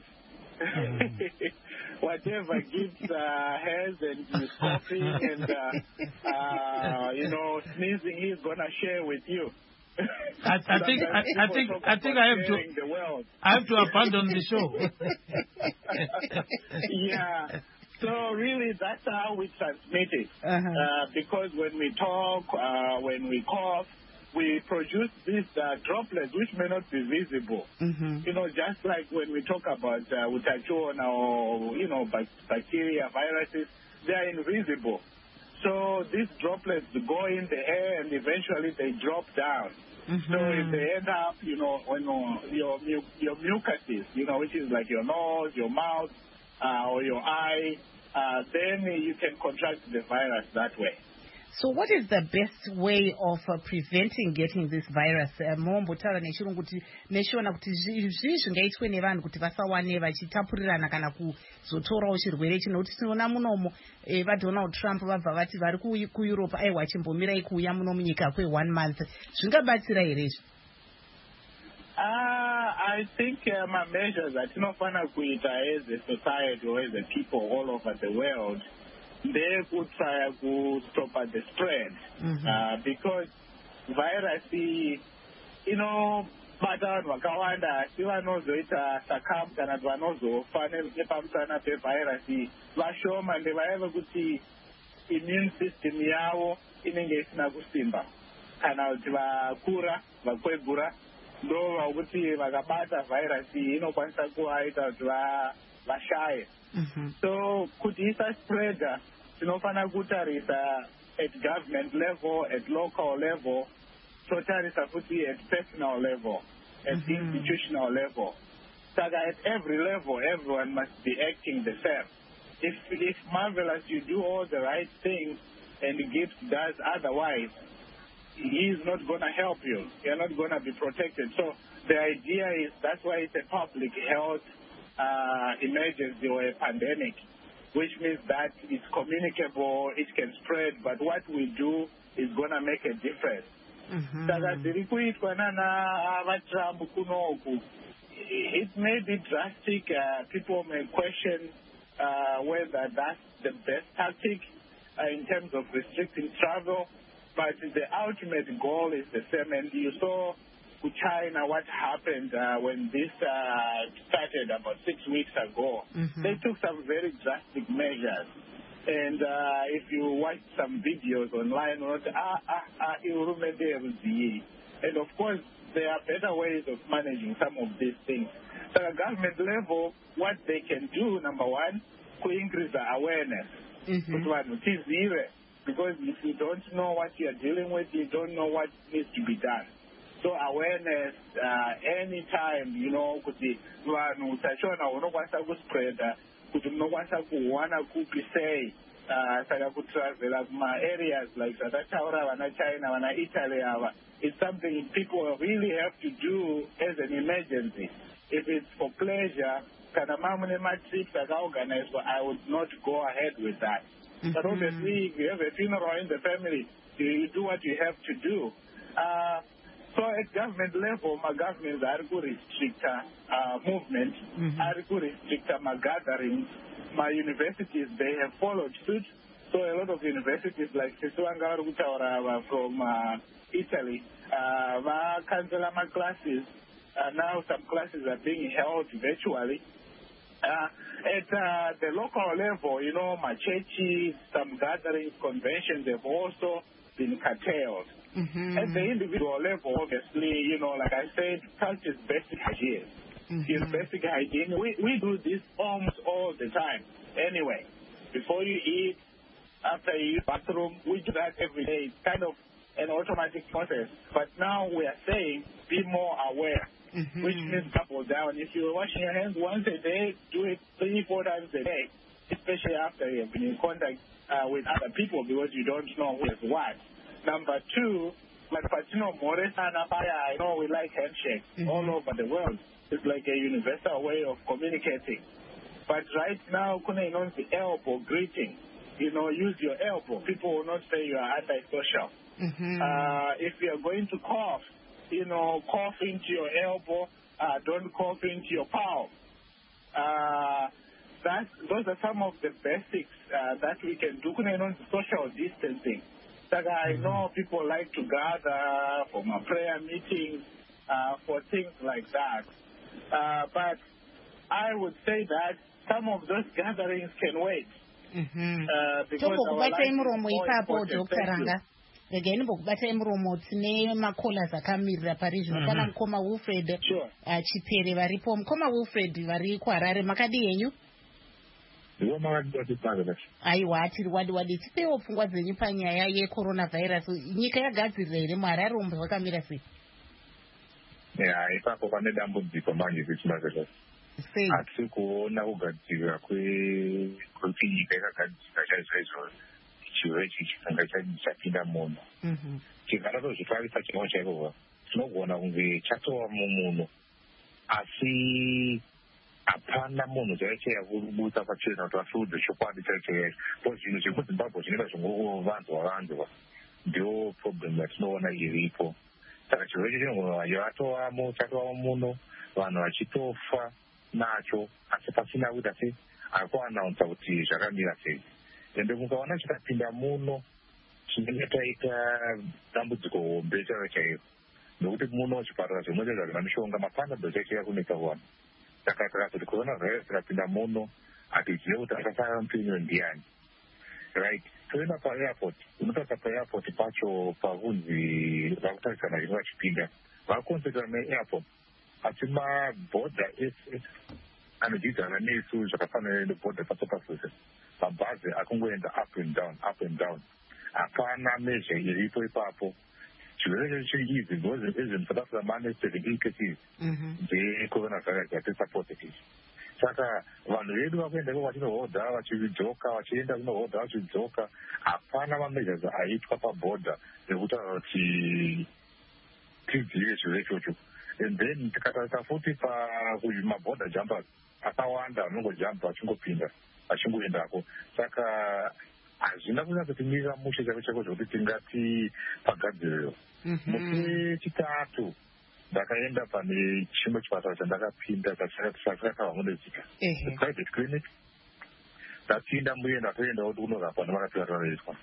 Whatever Gibbs uh, has and he's coughing and, uh, uh, you know, sneezing, he's going to share with you. I, I think I, I think I think I have to I have to abandon the show. Yeah. So really, that's how we transmit it. Uh-huh. Uh, because when we talk, uh, when we cough, we produce these uh, droplets which may not be visible. Mm-hmm. You know, just like when we talk about uh, utachona or, you know, bac- bacteria, viruses, they are invisible. So these droplets go in the air and eventually they drop down. Mm-hmm. So if they end up, you know, on uh, your mu- your mucuses, you know, which is like your nose, your mouth, uh, or your eye, uh, then you can contract the virus that way. So what is the best way of uh, preventing getting this virus? Mombotaura nechirungu kuti neshona kuti zvii zvingaitwe nevanhu kuti vasawane vachitapurirana kana kuzotorawo chirwere chino kuti tinoona munomo eh, vaDonald Trump vabva vati vari ku- kuEurope aiwa chimbomirai kuuya muno munyika kwe one month. Zvingabatsira here izvi? Uh, I think uh, my measures that tinofana kuita as a society or as a people all over the world, they could try to stop at the spread. Mhm. Uh, because virus, you know, bata vanhu vakawanda asi vanozoita succumb kana kuti vanozofa nepamusana pevirus vashoma ndevaya vekuti immune system yavo inenge isina kusimba kana kuti vakura vakwegura ndo vakuti vakabata virus inokwanisa kuvaita kuti va- vashaye. Mhm. So kuti isaspreada tinofana kutarisa at government level, at local level, totarisa futi at personal level, at Mhm. institutional level. Saka at every level, everyone must be acting the same. If if marvelous you do all the right things and Gibbs does otherwise, he's not going to help you. You're not going to be protected. So the idea is that's why it's a public health uh, emergency or a pandemic, which means that it's communicable, it can spread, but what we do is going to make a difference. Mhm. Saka zviri kuitwa nana vaTrump kunoku, it may be drastic. Uh, people may question uh, whether that's the best tactic uh, in terms of restricting travel, but the ultimate goal is the same. And you saw to China what happened uh, when this uh, started about six weeks ago. Mhm. They took some very drastic measures. And uh, if you watch some videos online, ah, ah, ah, and of course, there are better ways of managing some of these things. So at government level, what they can do, number one, to increase the awareness. Mhm. Because if you don't know what you're dealing with, you don't know what needs to be done. So awareness, uh, anytime, you know, kuti vanhu utachona hunokwanisa kuspreada, kuti munokwanisa kuwana kupi sei, uh, saka kutravela kuma areas like zvataura vana China, vana Italy ava, it's something people really have to do as an emergency. If it's for pleasure, kana mamune matrips akaorganizwa, I would not go ahead with that. But Mhm. obviously, if you have a funeral in the family, you, you do what you have to do. Uh, so at government level, my governments are to restrict uh, movement, Mhm. are to restrict my gatherings. My universities, they have followed suit. So a lot of universities like Sisuanga Rutaura from uh, Italy, uh, va cancel my classes. Uh, now some classes are being held virtually. Uh, at uh, the local level, you know, my churches, some gatherings, conventions have also been curtailed. Mhm. At the individual level, obviously, you know, like I said, culture is basic hygiene. It's basic hygiene. We, we do this almost all the time. Anyway, before you eat, after you use bathroom, we do that every day. It's kind of an automatic process. But now we are saying be more aware, Mhm. which means double down. If you're washing your hands once a day, do it three, four times a day, especially after you've been in contact uh, with other people because you don't know who is what. Number two, like Patino Moresana Paya, I know we like handshakes all over the world. It's like a universal way of communicating. But right now, kuna you know, the elbow greeting. You know, use your elbow. People will not say you are antisocial. Mhm. Uh, if you are going to cough, you know, cough into your elbow. Uh, don't cough into your palm. Uh, that those are some of the basics uh, that we can do. Kuna you know, social distancing. Like I know people like to gather for my prayer meetings, uh, for things like that. Uh, but I would say that some of those gatherings can wait. Mhm. Uh, because our tombokubata life is imuromo more ipapo important. Doctor Thank you. Ranga regai ndimbokubata imuromo tine makolas akamirira pari zvino pana mukoma Wilfred Chipere varipo. Mukoma Wilfred vari kuHarare, makadi henyu? ndiwo makadipanga aiwa tiri wadi wadi tipewo pfungwa dzenyu panyaya yeCoronavirus. Nyika yagadzirira here muHarare umu zvakamira sei? ya ipapo pane dambudziko manje kuchimazela sei hatisi kuona kugadzirira kwekuti nyika yakagadzirira chaizvo chiro ichi chikanga chapinda munhu chikaratozvifarisa chimwe chaikova tinogona kunge chatova mumunhu asi hapana munhu chaichaya kubusa pachena kuti vasiudze chokwadi chaichaya po zvinhu zvekuzimbabwe zvinenge zvingovanzwa vanzwa ndiyo problem yatinoona iripo. Saka chiro ichi chinogona yatovamo chatovamo muno vanhu vachitofa nacho asi pasina kuita sei akuanaunsa kuti zvakamira sei. Ende mukaona chikapinda muno chinenge taita dambudziko hombe charo chaivo nokuti muno chipatara zvimwe chezvo zvina mishonga mapanadho chaichaya kunetsa kuwana. Saka takazoti coronavirus ikapinda muno hatizive kuti akasara mupinyo ndiani. Right, toenda paairport unotarisa paairport pacho pakunzi vakutarisana zvinhu vachipinda vakonzekana neairport asi mabhodha ese anodzidzana nesu zvakafanana nebhodha pasopasose mabhazi akungoenda up and down up and down hapana mezha iripo ipapo. Chirwere chiriizi because ezvinhu South Africa mane seventeen cases dzecoronavirus yatesa positive. Saka vanhu vedu vakuenda vachinohodha vachidzoka vachienda kunohodha vachidzoka hapana mameasures aitwa pabhodha ekutaura kuti tidzive chirwere ichocho. And then tikatarisa futi pamabhodha jumpers akawanda vanongojampa vachingopinda vachingoendako. Saka hazvina kunyatsotimirira mushe chako chako zvokuti tingati pagadziriro. Musi chitatu ndakaenda pane chimwe chipatara chandakapinda chakataurwa nezita private clinic. Ndapinda muenda toenda kuti kunorapwa nevakatiraiswa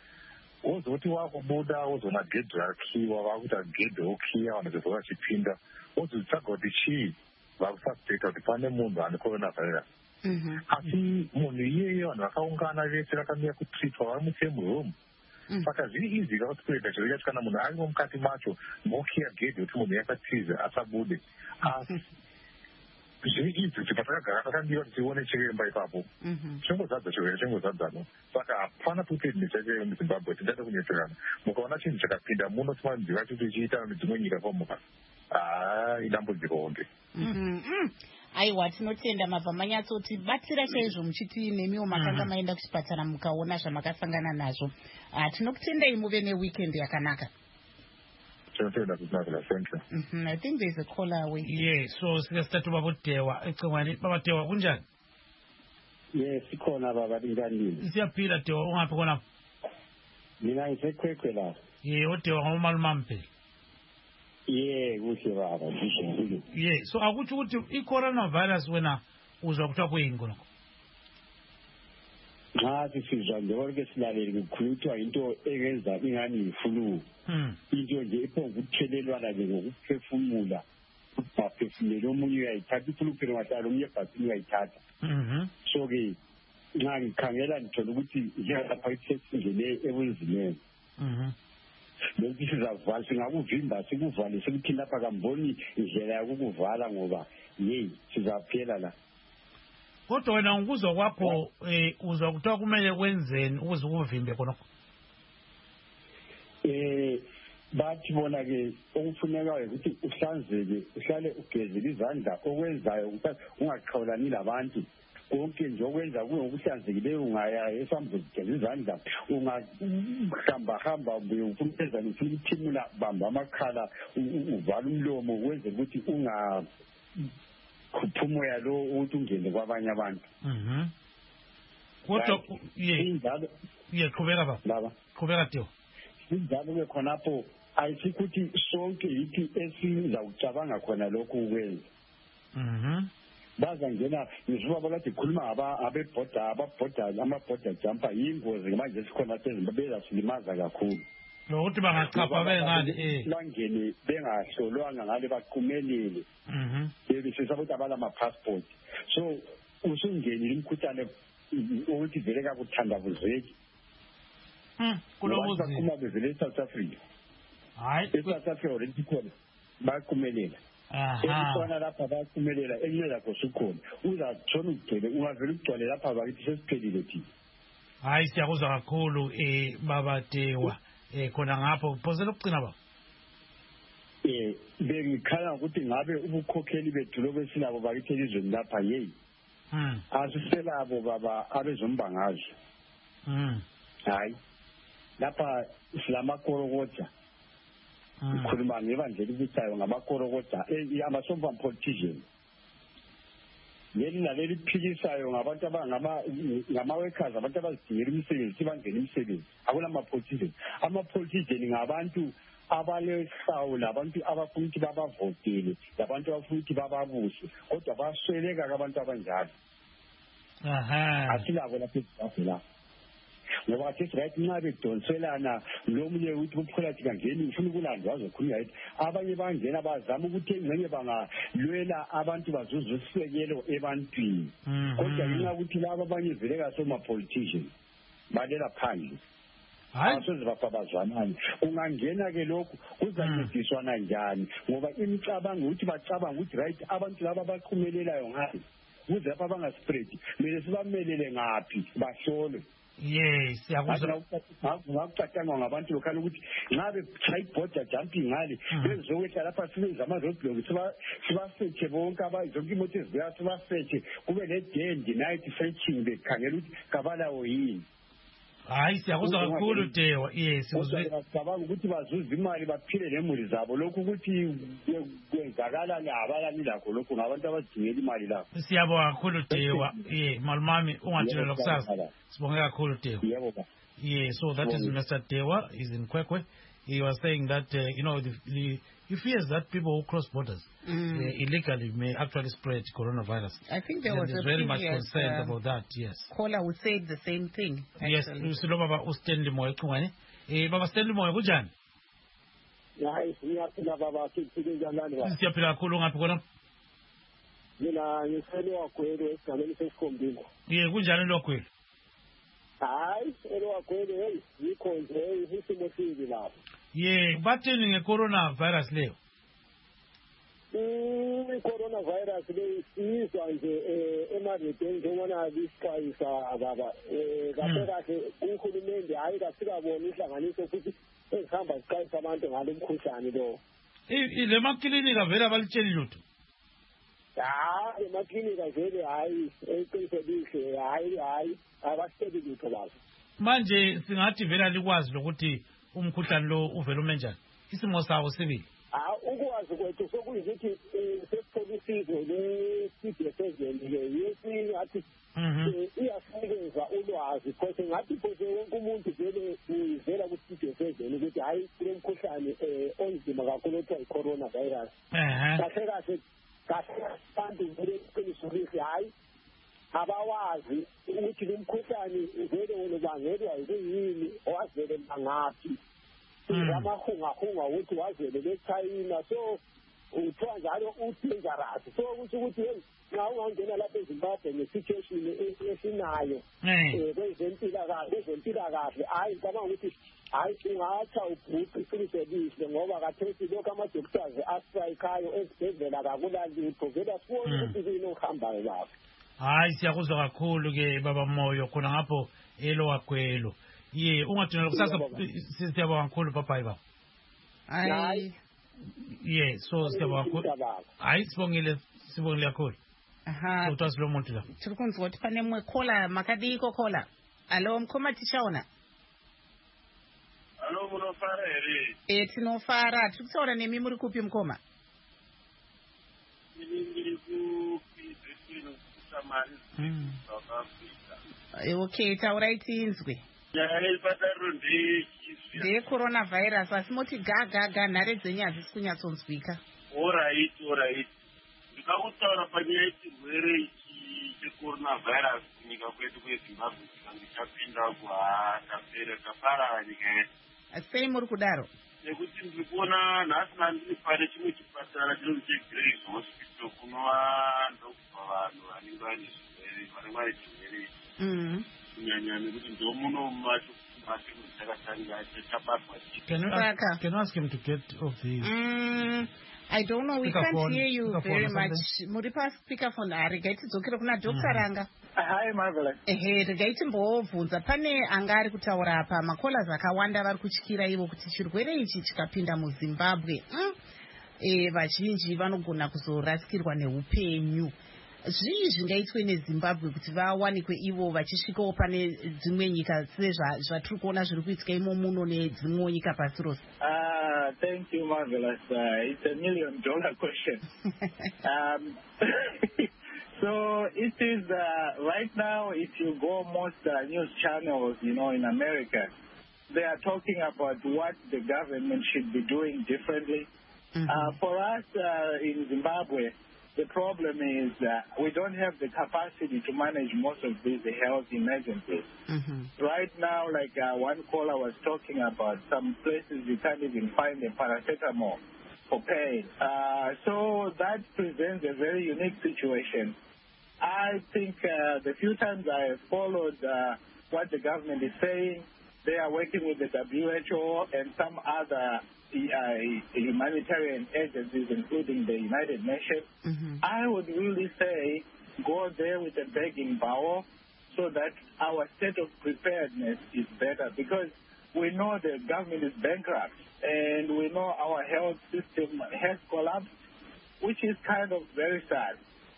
wozoti wakubuda wozona gedhi rakiwa vakuita gedhi okiya vanhu zvezvo vachipinda wozozvitsvaga kuti chii vakusaspecta kuti pane munhu ane coronavirus. Asi munhu iyeye vanhu vakaungana vese vakamira kutritwa vari musame room. Saka zviri easy kakuti kuenda chiro chacho kana munhu arimo mukati macho mokiya gedhi kuti munhu yakatiza asabude. Asi zviri easy kuti patakagara takandiwa tichione chiremba ipapo chingozadza chirwere chingozadzano. Saka hapana preparedness chaichaiyo muZimbabwe tindada kunetserana. Mukaona chinhu chakapinda muno timaziva kuti tichiita nedzimwe nyika kwamuka haa idambudziko hombe. aiwa tinotenda mabva manyatsotibatsira chaizvo muchiti nemiwo makanga maenda kuchipatara mukaona zvamakasangana nazvo. Tinokutendai muve neweekend yakanaka. Tinotenda kutinakula. Thank you. Mhm, I think there's a caller away. Yeah, so sikasithathu babotewa ecingwane babatewa kunjani? Yes, sikhona baba ndinganini. Siyaphila Tewa ungaphi khona? Mina ngisekhwekhwe la. Yeah, otewa ngomalumampe. Yeah, kuhle baba ngisho. Yeah, so akuthi ukuthi i-coronavirus wena uzwa kuthiwa kuyini lokho? Nxa sisizwa njengoba silaleli kukhulunywa into engenza ingani yiflu. Into nje iphonga ukuthelelwana nje ngokuphefumula. Baphefumule omunye uyayithatha iflu phela ngahlala omunye ebhasini uyayithatha. So ke nxa ngikhangela ngithola ukuthi lapha isesingene ebunzimeni. Lesi sizavala singakuvimba sikuvale sikuthi lapha kamboni indlela yokukuvala ngoba yeyi sizaphela la. Kodwa wena ngikuzwa kwakho eh uzwa kuthiwa kumele kwenzeni ukuze ukuvimbe khonokho? Eh bathi bona ke okufunekayo ukuthi uhlanzeke uhlale ugezile izandla okwenzayo ukuthi ungaqhawulani labantu. Konke nje okwenza kuwe ngokuhlanzekileyo ungaya esambuzi geza izandla ungahlamba hamba ubuye uphumeza nithimula bamba amakhala uvala umlomo wenze ukuthi unga kuphumoya lo ukuthi ungene kwabanye abantu. Mhm. Kodwa injalo iyaqhubeka baba. Baba. Qhubeka Tewa. Injalo ke khonapho ayisikuthi sonke yithi esiza ucabanga khona lokho ukwenza. Mhm. Baza ngena ngizuba bakade khuluma aba abebhoda ababhoda amabhoda jumper yingozi manje sikhona sezimbabwe zasilimaza kakhulu. Nokuthi bangachapha bengani eh bangene bengahlolwanga ngale baqhumelele. Mhm. Bese sisabuthi abala ama passport. So usungenile imkhuhlane ukuthi vele kakuthandabuzeki kulobuziphuma bevele eSouth Africa hayi eSouth Africa already khona bayaphumelela eSwana lapha bayaphumelela encela kosukhona uzathola ugcwele ungavela ugcwale lapha bakithi sesiphelile thina hayi siyakuzwa kakhulu eh baba Tewa eh khona ngapho phosela ukugcina ba eh bengikhala ukuthi ngabe ubukhokheli bethu lobesilabo bakithi elizweni lapha yeyi hmm asiselabo baba abezombangazwe hmm hayi lapha silamakorokota ukhuluma ngebandla elibusayo ngamakorokota amasomba politician leli naleli philisayo ngabantu abangama ngama-workers abantu abazidingela imisebenzi sibangela imisebenzi akunama-politician ama-politician ngabantu abalesawu labantu abafuna ukuthi babavotele labantu abafuna ukuthi bababuse kodwa basweleka abantu abanjalo asilabo lapha ezimbabwe lapho ngoba kathesi right nxa bedonselana lomunye ukuthi umphakathi kangeni ufuna ukulandwa wazokhulunywa yithi abanye bangena bazama ukuthi engxenye bangalwela abantu bazuze usekelo ebantwini kodwa ngenxa ukuthi laba abanye vele kasoma-politician balela phandle abasoze bafabazwanani kungangena-ke lokhu kuzancediswana njani ngoba imicabango ukuthi bacabanga ukuthi right abantu laba abaqhumelelayo ngani kuze lapha bangaspredi kumele sibamelele ngaphi bahlolwe yes siyakuzwa ngakucatangwa ngabantu lokhala ukuthi ngabe try border jumping ngale bezokwehla lapha sibenza ama roadblock sibasearche bonke zonke imoto ezibuya sibasearche kube ne day and night searching bekhangela ukuthi kabalawo yini hayi siyakuzwa kakhulu Tewa yes ngicabanga ukuthi bazuza imali baphile nemuli zabo lokhu ukuthi kwenzakala abalani lakho lokhu ngabantu abadingela imali lapho siyabonga kakhulu Tewa eh malumami ungathela lokusasa sibonge kakhulu Tewa yeah so that is Mister Tewa is in Kwekwe. He was saying that uh, you know the, the he fears that people who cross borders mm. uh, illegally may actually spread coronavirus. I think there and was is a very much previous, concerned uh, about that. Yes. Caller who said the same thing. Yes. Usilo baba uStanley Moyo Chungwane. Eh baba Stanley Moyo kunjani? Hayi siyaphila baba siphile kanjani baba? Siyaphila kakhulu ngaphi kona? Mina ngisele wakhwele esigabeni sesikhombisa. Ye kunjani lokho? Hayi elo wakhwele hey yikho nje isimo sibi lapho. Ye bathini nge-coronavirus leyo? Mm, coronavirus leyo isizwa nje emadodeni njengoba lisixwayisa baba eh kahle kahle uhulumende hayi kasikabona ihlanganiso futhi ezihamba zixwayisa abantu ngalo mkhuhlane lo. Le maklinika vele abalitsheli lutho. Hayi emaklinika vele hayi eqinisekile hayi hayi abasitsheli lutho baba. Manje singathi vele alikwazi lokuthi umkhuhlane lo uvela umenjani isimo sawo sibi ah ukwazi kwethu sokuyithi sesithola isizo le-C D seven le yesinye athi iyasikeza ulwazi because ngathi phose wonke umuntu vele uyivela ku-C D seven ukuthi hayi kule mkhuhlane onzima kakhulu othiwa i-coronavirus kahle kahle kahle abantu vele qinisukise hayi abawazi ukuthi lo mkhuhlane vele ubangelwa yini owazele ngaphi amahungahunga ukuthi wazele leChina so uthiwa njalo udangerous so ukuthi ukuthi nxa ungangena lapha eZimbabwe nge-situation esinayo kwezempilakahle kwezempilakahle hayi ngicabanga ukuthi hayi ungatsha ubhuqe iqinisekise ngoba kathesi lokhu ama-doctors astrayikhayo ezibhedlela kakulalutho vele sibone ukuthi kuyini okuhambayo lapho. Hayi siyakuzwa kakhulu-ke baba Moyo khona ngapho elo wakhwelo ye ungadinela kusasa siyabonga kakhulu papayi baba. Hayi ye so siyabonga kakhulu hayi sibongile sibongile kakhulu. Aha so twasilo muntu la tiri kunzwa kuti pane mumwe khola makadiko khola alo mkhoma tichaona alo munofara here e tinofara tiri kutaura nemi muri kupi mukoma ndiri kupidzesino kusamari South Africa. Okay taurai tinzwe nyaya yepadaro ndeyechizvi ndeyecoronavirus asi moti gagaga nhare dzenyu hadzisi kunyatsonzwika. Alright, alright. Ndikakutaura panyaya yechirwere ichi checoronavirus kunyika kwedu kweZimbabwe chikange chapinda kuhatapere taparara nyika yedu. Sei muri kudaro? Nekuti ndiri kuona nhasi nandiri pane chimwe chipatara chinonzi cheGrace Hospital kunova ndokubva vanhu vanenge vane zvirwere vanenge vane chirwere ichi. Mm. kunyanyana ukuthi ndomuno macho macho dzakatarira chabatwa Can you ask, Saka. can you ask him to get off the... Mm, I don't know. We Speakerphone, can't hear you speakerphone very or much. something? Muripa speakerphone arega tidzokera kuna Doctor Ranga. Hi, Marvelous. Ehe, regai timbobvunza. Pane anga ari kutaura apa makolas akawanda vari kutyira ivo kuti chirwere ichi chikapinda muZimbabwe, mm, eh, vazhinji vanogona kuzorasikirwa neupenyu. Zvii zvingaitwe neZimbabwe kuti vawanikwe ivo vachisvikawo pane dzimwe nyika sezvatiri kuona zviri kuitika imo muno nedzimwewo nyika pasi rose? Uh, thank you, Marvelous. Uh, it's a million dollar question. um, so it is, uh, right now, if you go most uh, news channels, you know, in America, they are talking about what the government should be doing differently. Mm-hmm. Uh, for us uh, in Zimbabwe, the problem is that we don't have the capacity to manage most of these health emergencies. Mm-hmm. Right now, like uh, one caller was talking about, some places you can't even find a paracetamol for pain. Uh, so that presents a very unique situation. I think uh, the few times I have followed uh, what the government is saying, they are working with the W H O and some other uh, humanitarian agencies, including the United Nations. Mm-hmm. I would really say go there with a begging bowl so that our state of preparedness is better, because we know the government is bankrupt and we know our health system has collapsed, which is kind of very sad.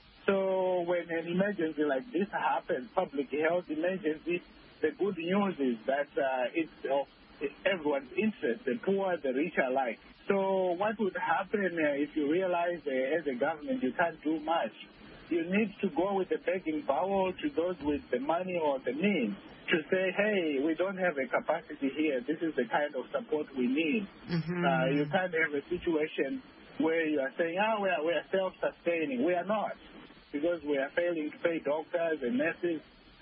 So when an emergency like this happens, public health emergency, the good news is that uh, it's of everyone's interest, the poor, the rich alike. So what would happen uh, if you realize uh, as a government you can't do much? You need to go with a begging bowl to those with the money or the means to say, hey, we don't have a capacity here. This is the kind of support we need. Mm-hmm. Uh, you can't have a situation where you are saying, ah, we are, we are self-sustaining. We are not, because we are failing to pay doctors and nurses,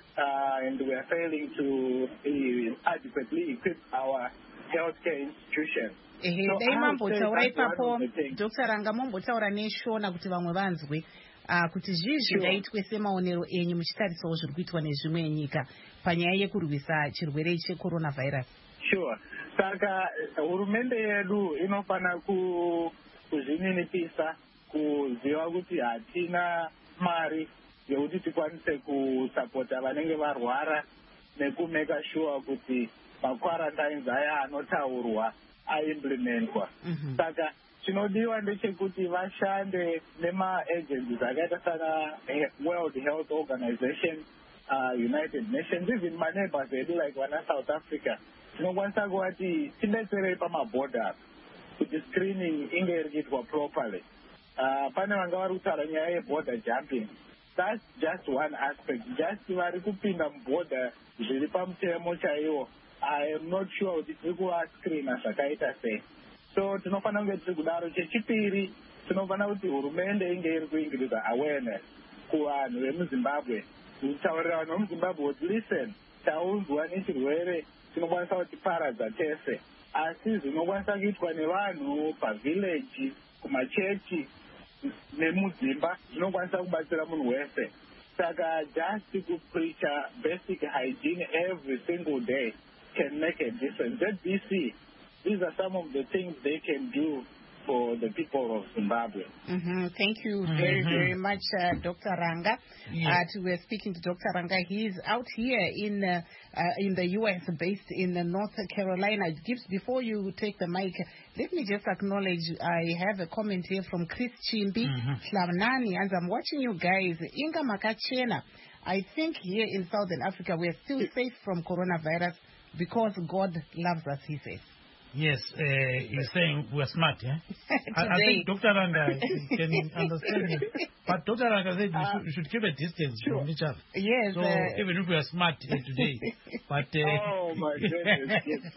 uh, and we are failing to uh, adequately equip our healthcare institutions. Ehe, So dai I would say mambotaura that's one ipapo of the things. Dr. Ranga mambotaura neshona kuti vamwe vanzwe uh, kuti zvii zvingaitwe semaonero enyu muchitarisawo zviri kuitwa nezvimwe nyika panyaya yekurwisa chirwere checoronavirus. Sure. Saka hurumende yedu inofana ku kuzvininipisa kuziva kuti hatina mari yekuti tikwanise kusapota vanenge varwara nekumeka sure kuti makwarantines aya anotaurwa aimplementwa. Mm-hmm. Saka chinodiwa ndechekuti vashande nema-agencies akaita sana World Health Organization, uh, United Nations, even maneighbors edu like vana South Africa, tinokwanisa kuvati tidetserei pamaborders kuti screening inge iri kuitwa properly. Uh, pane vanga vari kutaura nyaya yeborder jumping. That's just one aspect. Just vari kupinda muborder zviri pamutemo chaiwo, I am not sure kuti tiri kuvascreena zvakaita sei. So tinofana kunge tiri kudaro. Chechipiri, tinofana kuti hurumende inge iri kuingirisa awareness kuvanhu vemuzimbabwe, kutaurira vanhu vemuzimbabwe kuti listen, taunzwa nechirwere tinokwanisa kuti paradza tese, asi zvinokwanisa kuitwa nevanhu pavillage, kumachechi nemudzimba zvinokwanisa kubatsira munhu wese. Saka just to preach basic hygiene every single day can make a difference. Z B C, these are some of the things they can do for the people of Zimbabwe. Mm-hmm. Thank you very, very much, uh, Doctor Ranga. Yes. Uh, to, we're speaking to Doctor Ranga. He is out here in uh, uh, in the U S, based in uh, North Carolina. Gibbs, before you take the mic, let me just acknowledge I have a comment here from Chris Chimbi, Mhm. Slavnani, and I'm watching you guys. Inga Makachena, I think here in Southern Africa we are still safe from coronavirus because God loves us, he says. Yes, uh, he's saying we're smart, eh? I, I Today. think Doctor Ranga can understand him. But Doctor Ranga said we should, we should keep a distance from each other. Yes. So uh, even if we are smart uh, today, but uh, Oh my goodness.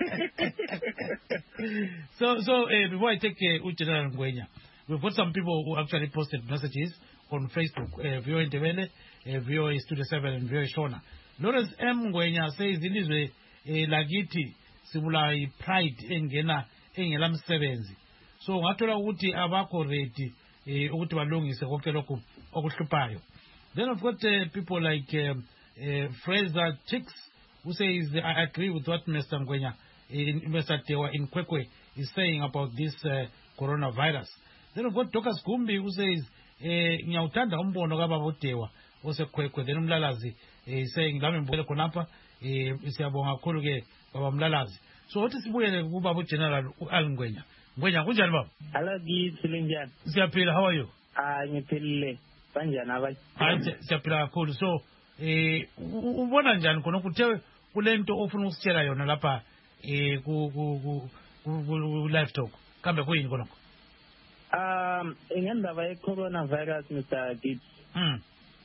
so so uh, before I take uh, Uchenara Ngwenya, we've got some people who actually posted messages on Facebook. Uh, V O A Ndebele, uh, V O A Studio seven, and V O A Shona. Lawrence M. Ngwenya says ilizwe uh, lagiti sibula pride engena engela msebenzi. So ngathola ukuthi abakho ready eh ukuthi balungise konke lokho okuhluphayo. Then I've got uh, people like um, uh, Fraser Chicks, who says, I agree with what Mister Ngwenya, in, Mister Tewa in Kwekwe is saying about this uh, coronavirus. Then we've got Doctor Gumbi, who says, Nyautanda umbono kaba botewa, ose Kwekwe, then umlalazi, is saying, Dami mbele konapa, isiyabonga kakhulu ke baba mlalazi. So what is Buyele Ubaba General Al Ngwenya? Ngwenya, kunjani baba? Hello, Gitsilinjan. Siyaphila, how are you? Ah, ngiphilile. Kanjani abayi? Hayi, siyaphila kakhulu. So, eh ubona njani khona kuthe kulento ofuna ukusitshela yona lapha eh ku ku ku live talk. Kambe kuyini khona? Um, ingendaba ye coronavirus Mister Gibbs. Mm.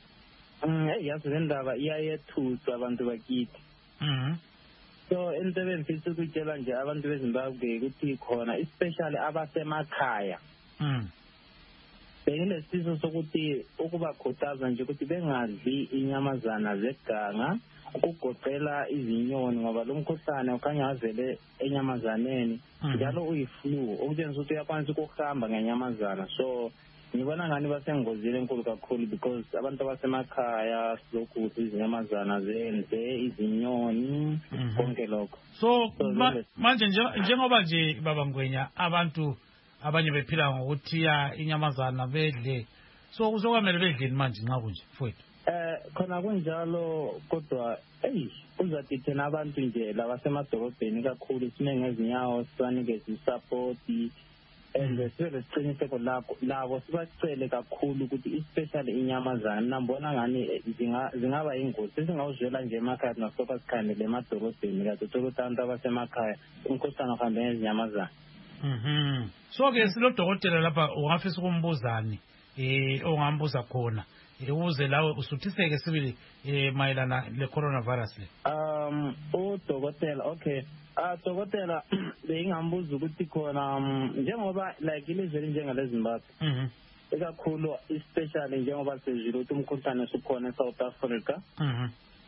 Mm, yazi indaba iyayethusa abantu bakithi. Mhm. So into ebengifisa ukutshela nje abantu beZimbabwe ukuthi khona especially abasemakhaya. Mhm. Benginesifiso sokuthi ukubakhuthaza nje ukuthi bengadli inyamazana zeganga, ukugoqela izinyoni ngoba lo mkhuhlane ukhanya wavele enyamazaneni njalo uyiflu okutshengisa ukuthi uyakwanisa ukuhamba ngenyamazana. So ngibona ngani basengozini enkulu kakhulu because abantu abasemakhaya lokhu izinyamazana zenze izinyoni konke lokho. So manje njengoba nje baba Ngwenya abantu abanye bephila ngokuthiya inyamazana bedle, so kuzokwamele bedleni manje nxa kunje mfowethu? Eh khona kunjalo kodwa hey uzathi thina abantu nje labasemadolobheni kakhulu sine ngezinyawo sibanikeze support and sebe siqiniseko lapho labo sibacele kakhulu ukuthi especially inyamazana nambona ngani zingaba ingozi singawuzwela nje emakhaya nasoka sikhandele emadolobheni kade tokutanta abasemakhaya umkhuhlane uhambe ngezinyamazana. Mhm. So ke silodokotela lapha ungafisa ukumbuzani eh ongambuza khona ukuze lawe usuthiseke sibili eh mayelana le coronavirus le. Um udokotela okay ah dokotela bengambuza ukuthi khona njengoba like ilizwe njengale Zimbabwe. Mhm. Ekakhulu especially njengoba sezilo ukuthi umkhuhlane usukhona eSouth Africa. Mhm.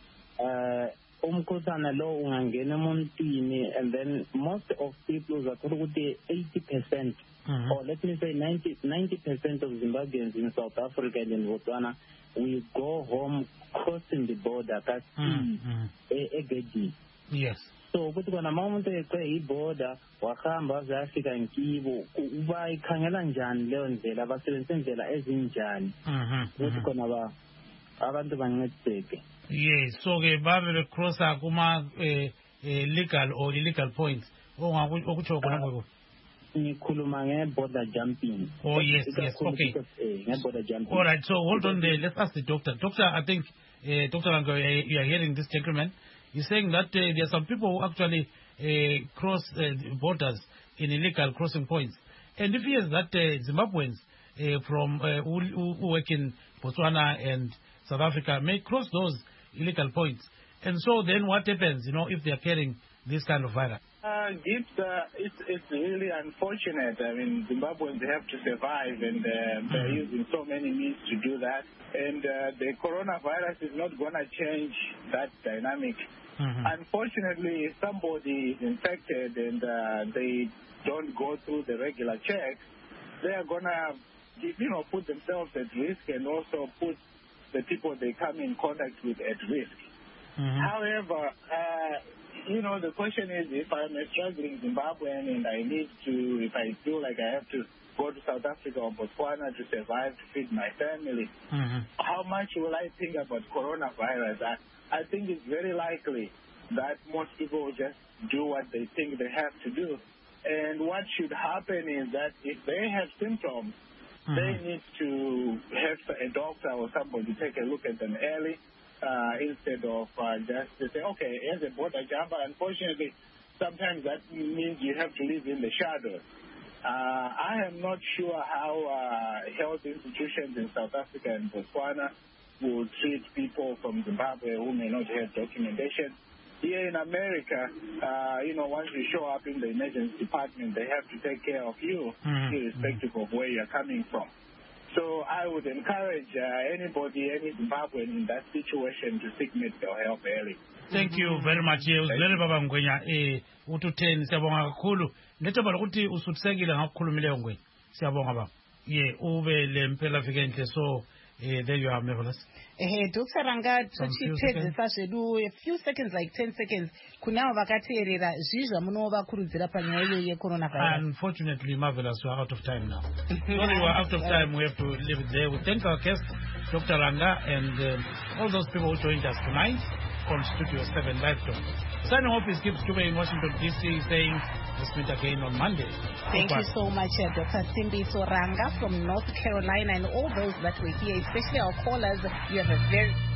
Eh umkhuhlane lo ungangena emuntwini and then most of people uzathola ukuthi eighty percent Mm-hmm. or let me say ninety percent of Zimbabweans in South Africa and in Botswana we go home crossing the border that's mm-hmm. egedi. Yes. So ukuthi kona umuntu eqe iborder wahamba wazafika nkibo uba ikhangela njani leyo ndlela abasebenzisa indlela ezinjani ukuthi kona ba abantu bancedeke. Yes, so ke babe crosser kuma eh, eh, legal or illegal points okutsho khona ngoku. Nikhuluma nge-border jumping. Oh, yes, yes, okay. Nge-border jumping. All right, so hold on there. Let's ask the doctor. Doctor, I think, uh, Doctor Lango, you are hearing this gentleman. He's saying that uh, there are some people who actually uh, cross uh, borders in illegal crossing points. And if he has that uh, Zimbabweans uh, from uh, who, who work in Botswana and South Africa may cross those illegal points. And so then what happens, you know, if they are carrying this kind of virus? Uh, it's, uh, it's, it's really unfortunate. I mean, Zimbabweans have to survive, and uh, they're mm-hmm. using so many means to do that. And uh, the coronavirus is not going to change that dynamic. Mm-hmm. Unfortunately, if somebody is infected and uh, they don't go through the regular checks, they are going to, you know, put themselves at risk and also put the people they come in contact with at risk. Mm-hmm. However, uh, you know, the question is, if I'm a struggling Zimbabwean and I need to, if I feel like I have to go to South Africa or Botswana to survive, to feed my family, mm-hmm. how much will I think about coronavirus? I, I think it's very likely that most people will just do what they think they have to do. And what should happen is that if they have symptoms, mm-hmm. they need to have a doctor or somebody take a look at them early. Uh, instead of uh, just to say, okay, here's a border jumper. Unfortunately, sometimes that means you have to live in the shadows. Uh, I am not sure how uh, health institutions in South Africa and Botswana will treat people from Zimbabwe who may not have documentation. Here in America, uh, you know, once you show up in the emergency department, they have to take care of you, mm-hmm. irrespective of where you're coming from. So I would encourage uh, anybody, any Zimbabwean in that situation to seek medical help early. Thank you very much. Uzwele baba Ngwenya eh ututheni siyabonga kakhulu. Lethemba lokuthi usuthisekile ngakukhulumileyo Ngwenya. Siyabonga baba. Ye ube le mpela vike nhle so Uh, there you are, Marvelous. ehe Doctor Ranga Some few tichipedzisa zvedu a few seconds like ten seconds kunavo vakateerera zvii zvamunovakurudzira panyaya iyoyi yecoronavirus. Unfortunately, Marvelous, we are out of time now. Sorry, we are out of time. We have to leave it there. We thank our guest, Doctor Ranga, and um, all those people who joined us tonight on Studio seven Live Talk. Signing off is Gibbs Dube in Washington, D C, saying let's meet again on Monday. Thank Goodbye. you so much, uh, Doctor Simbiso Ranga from North Carolina, and all those that were here, especially our callers. You have a very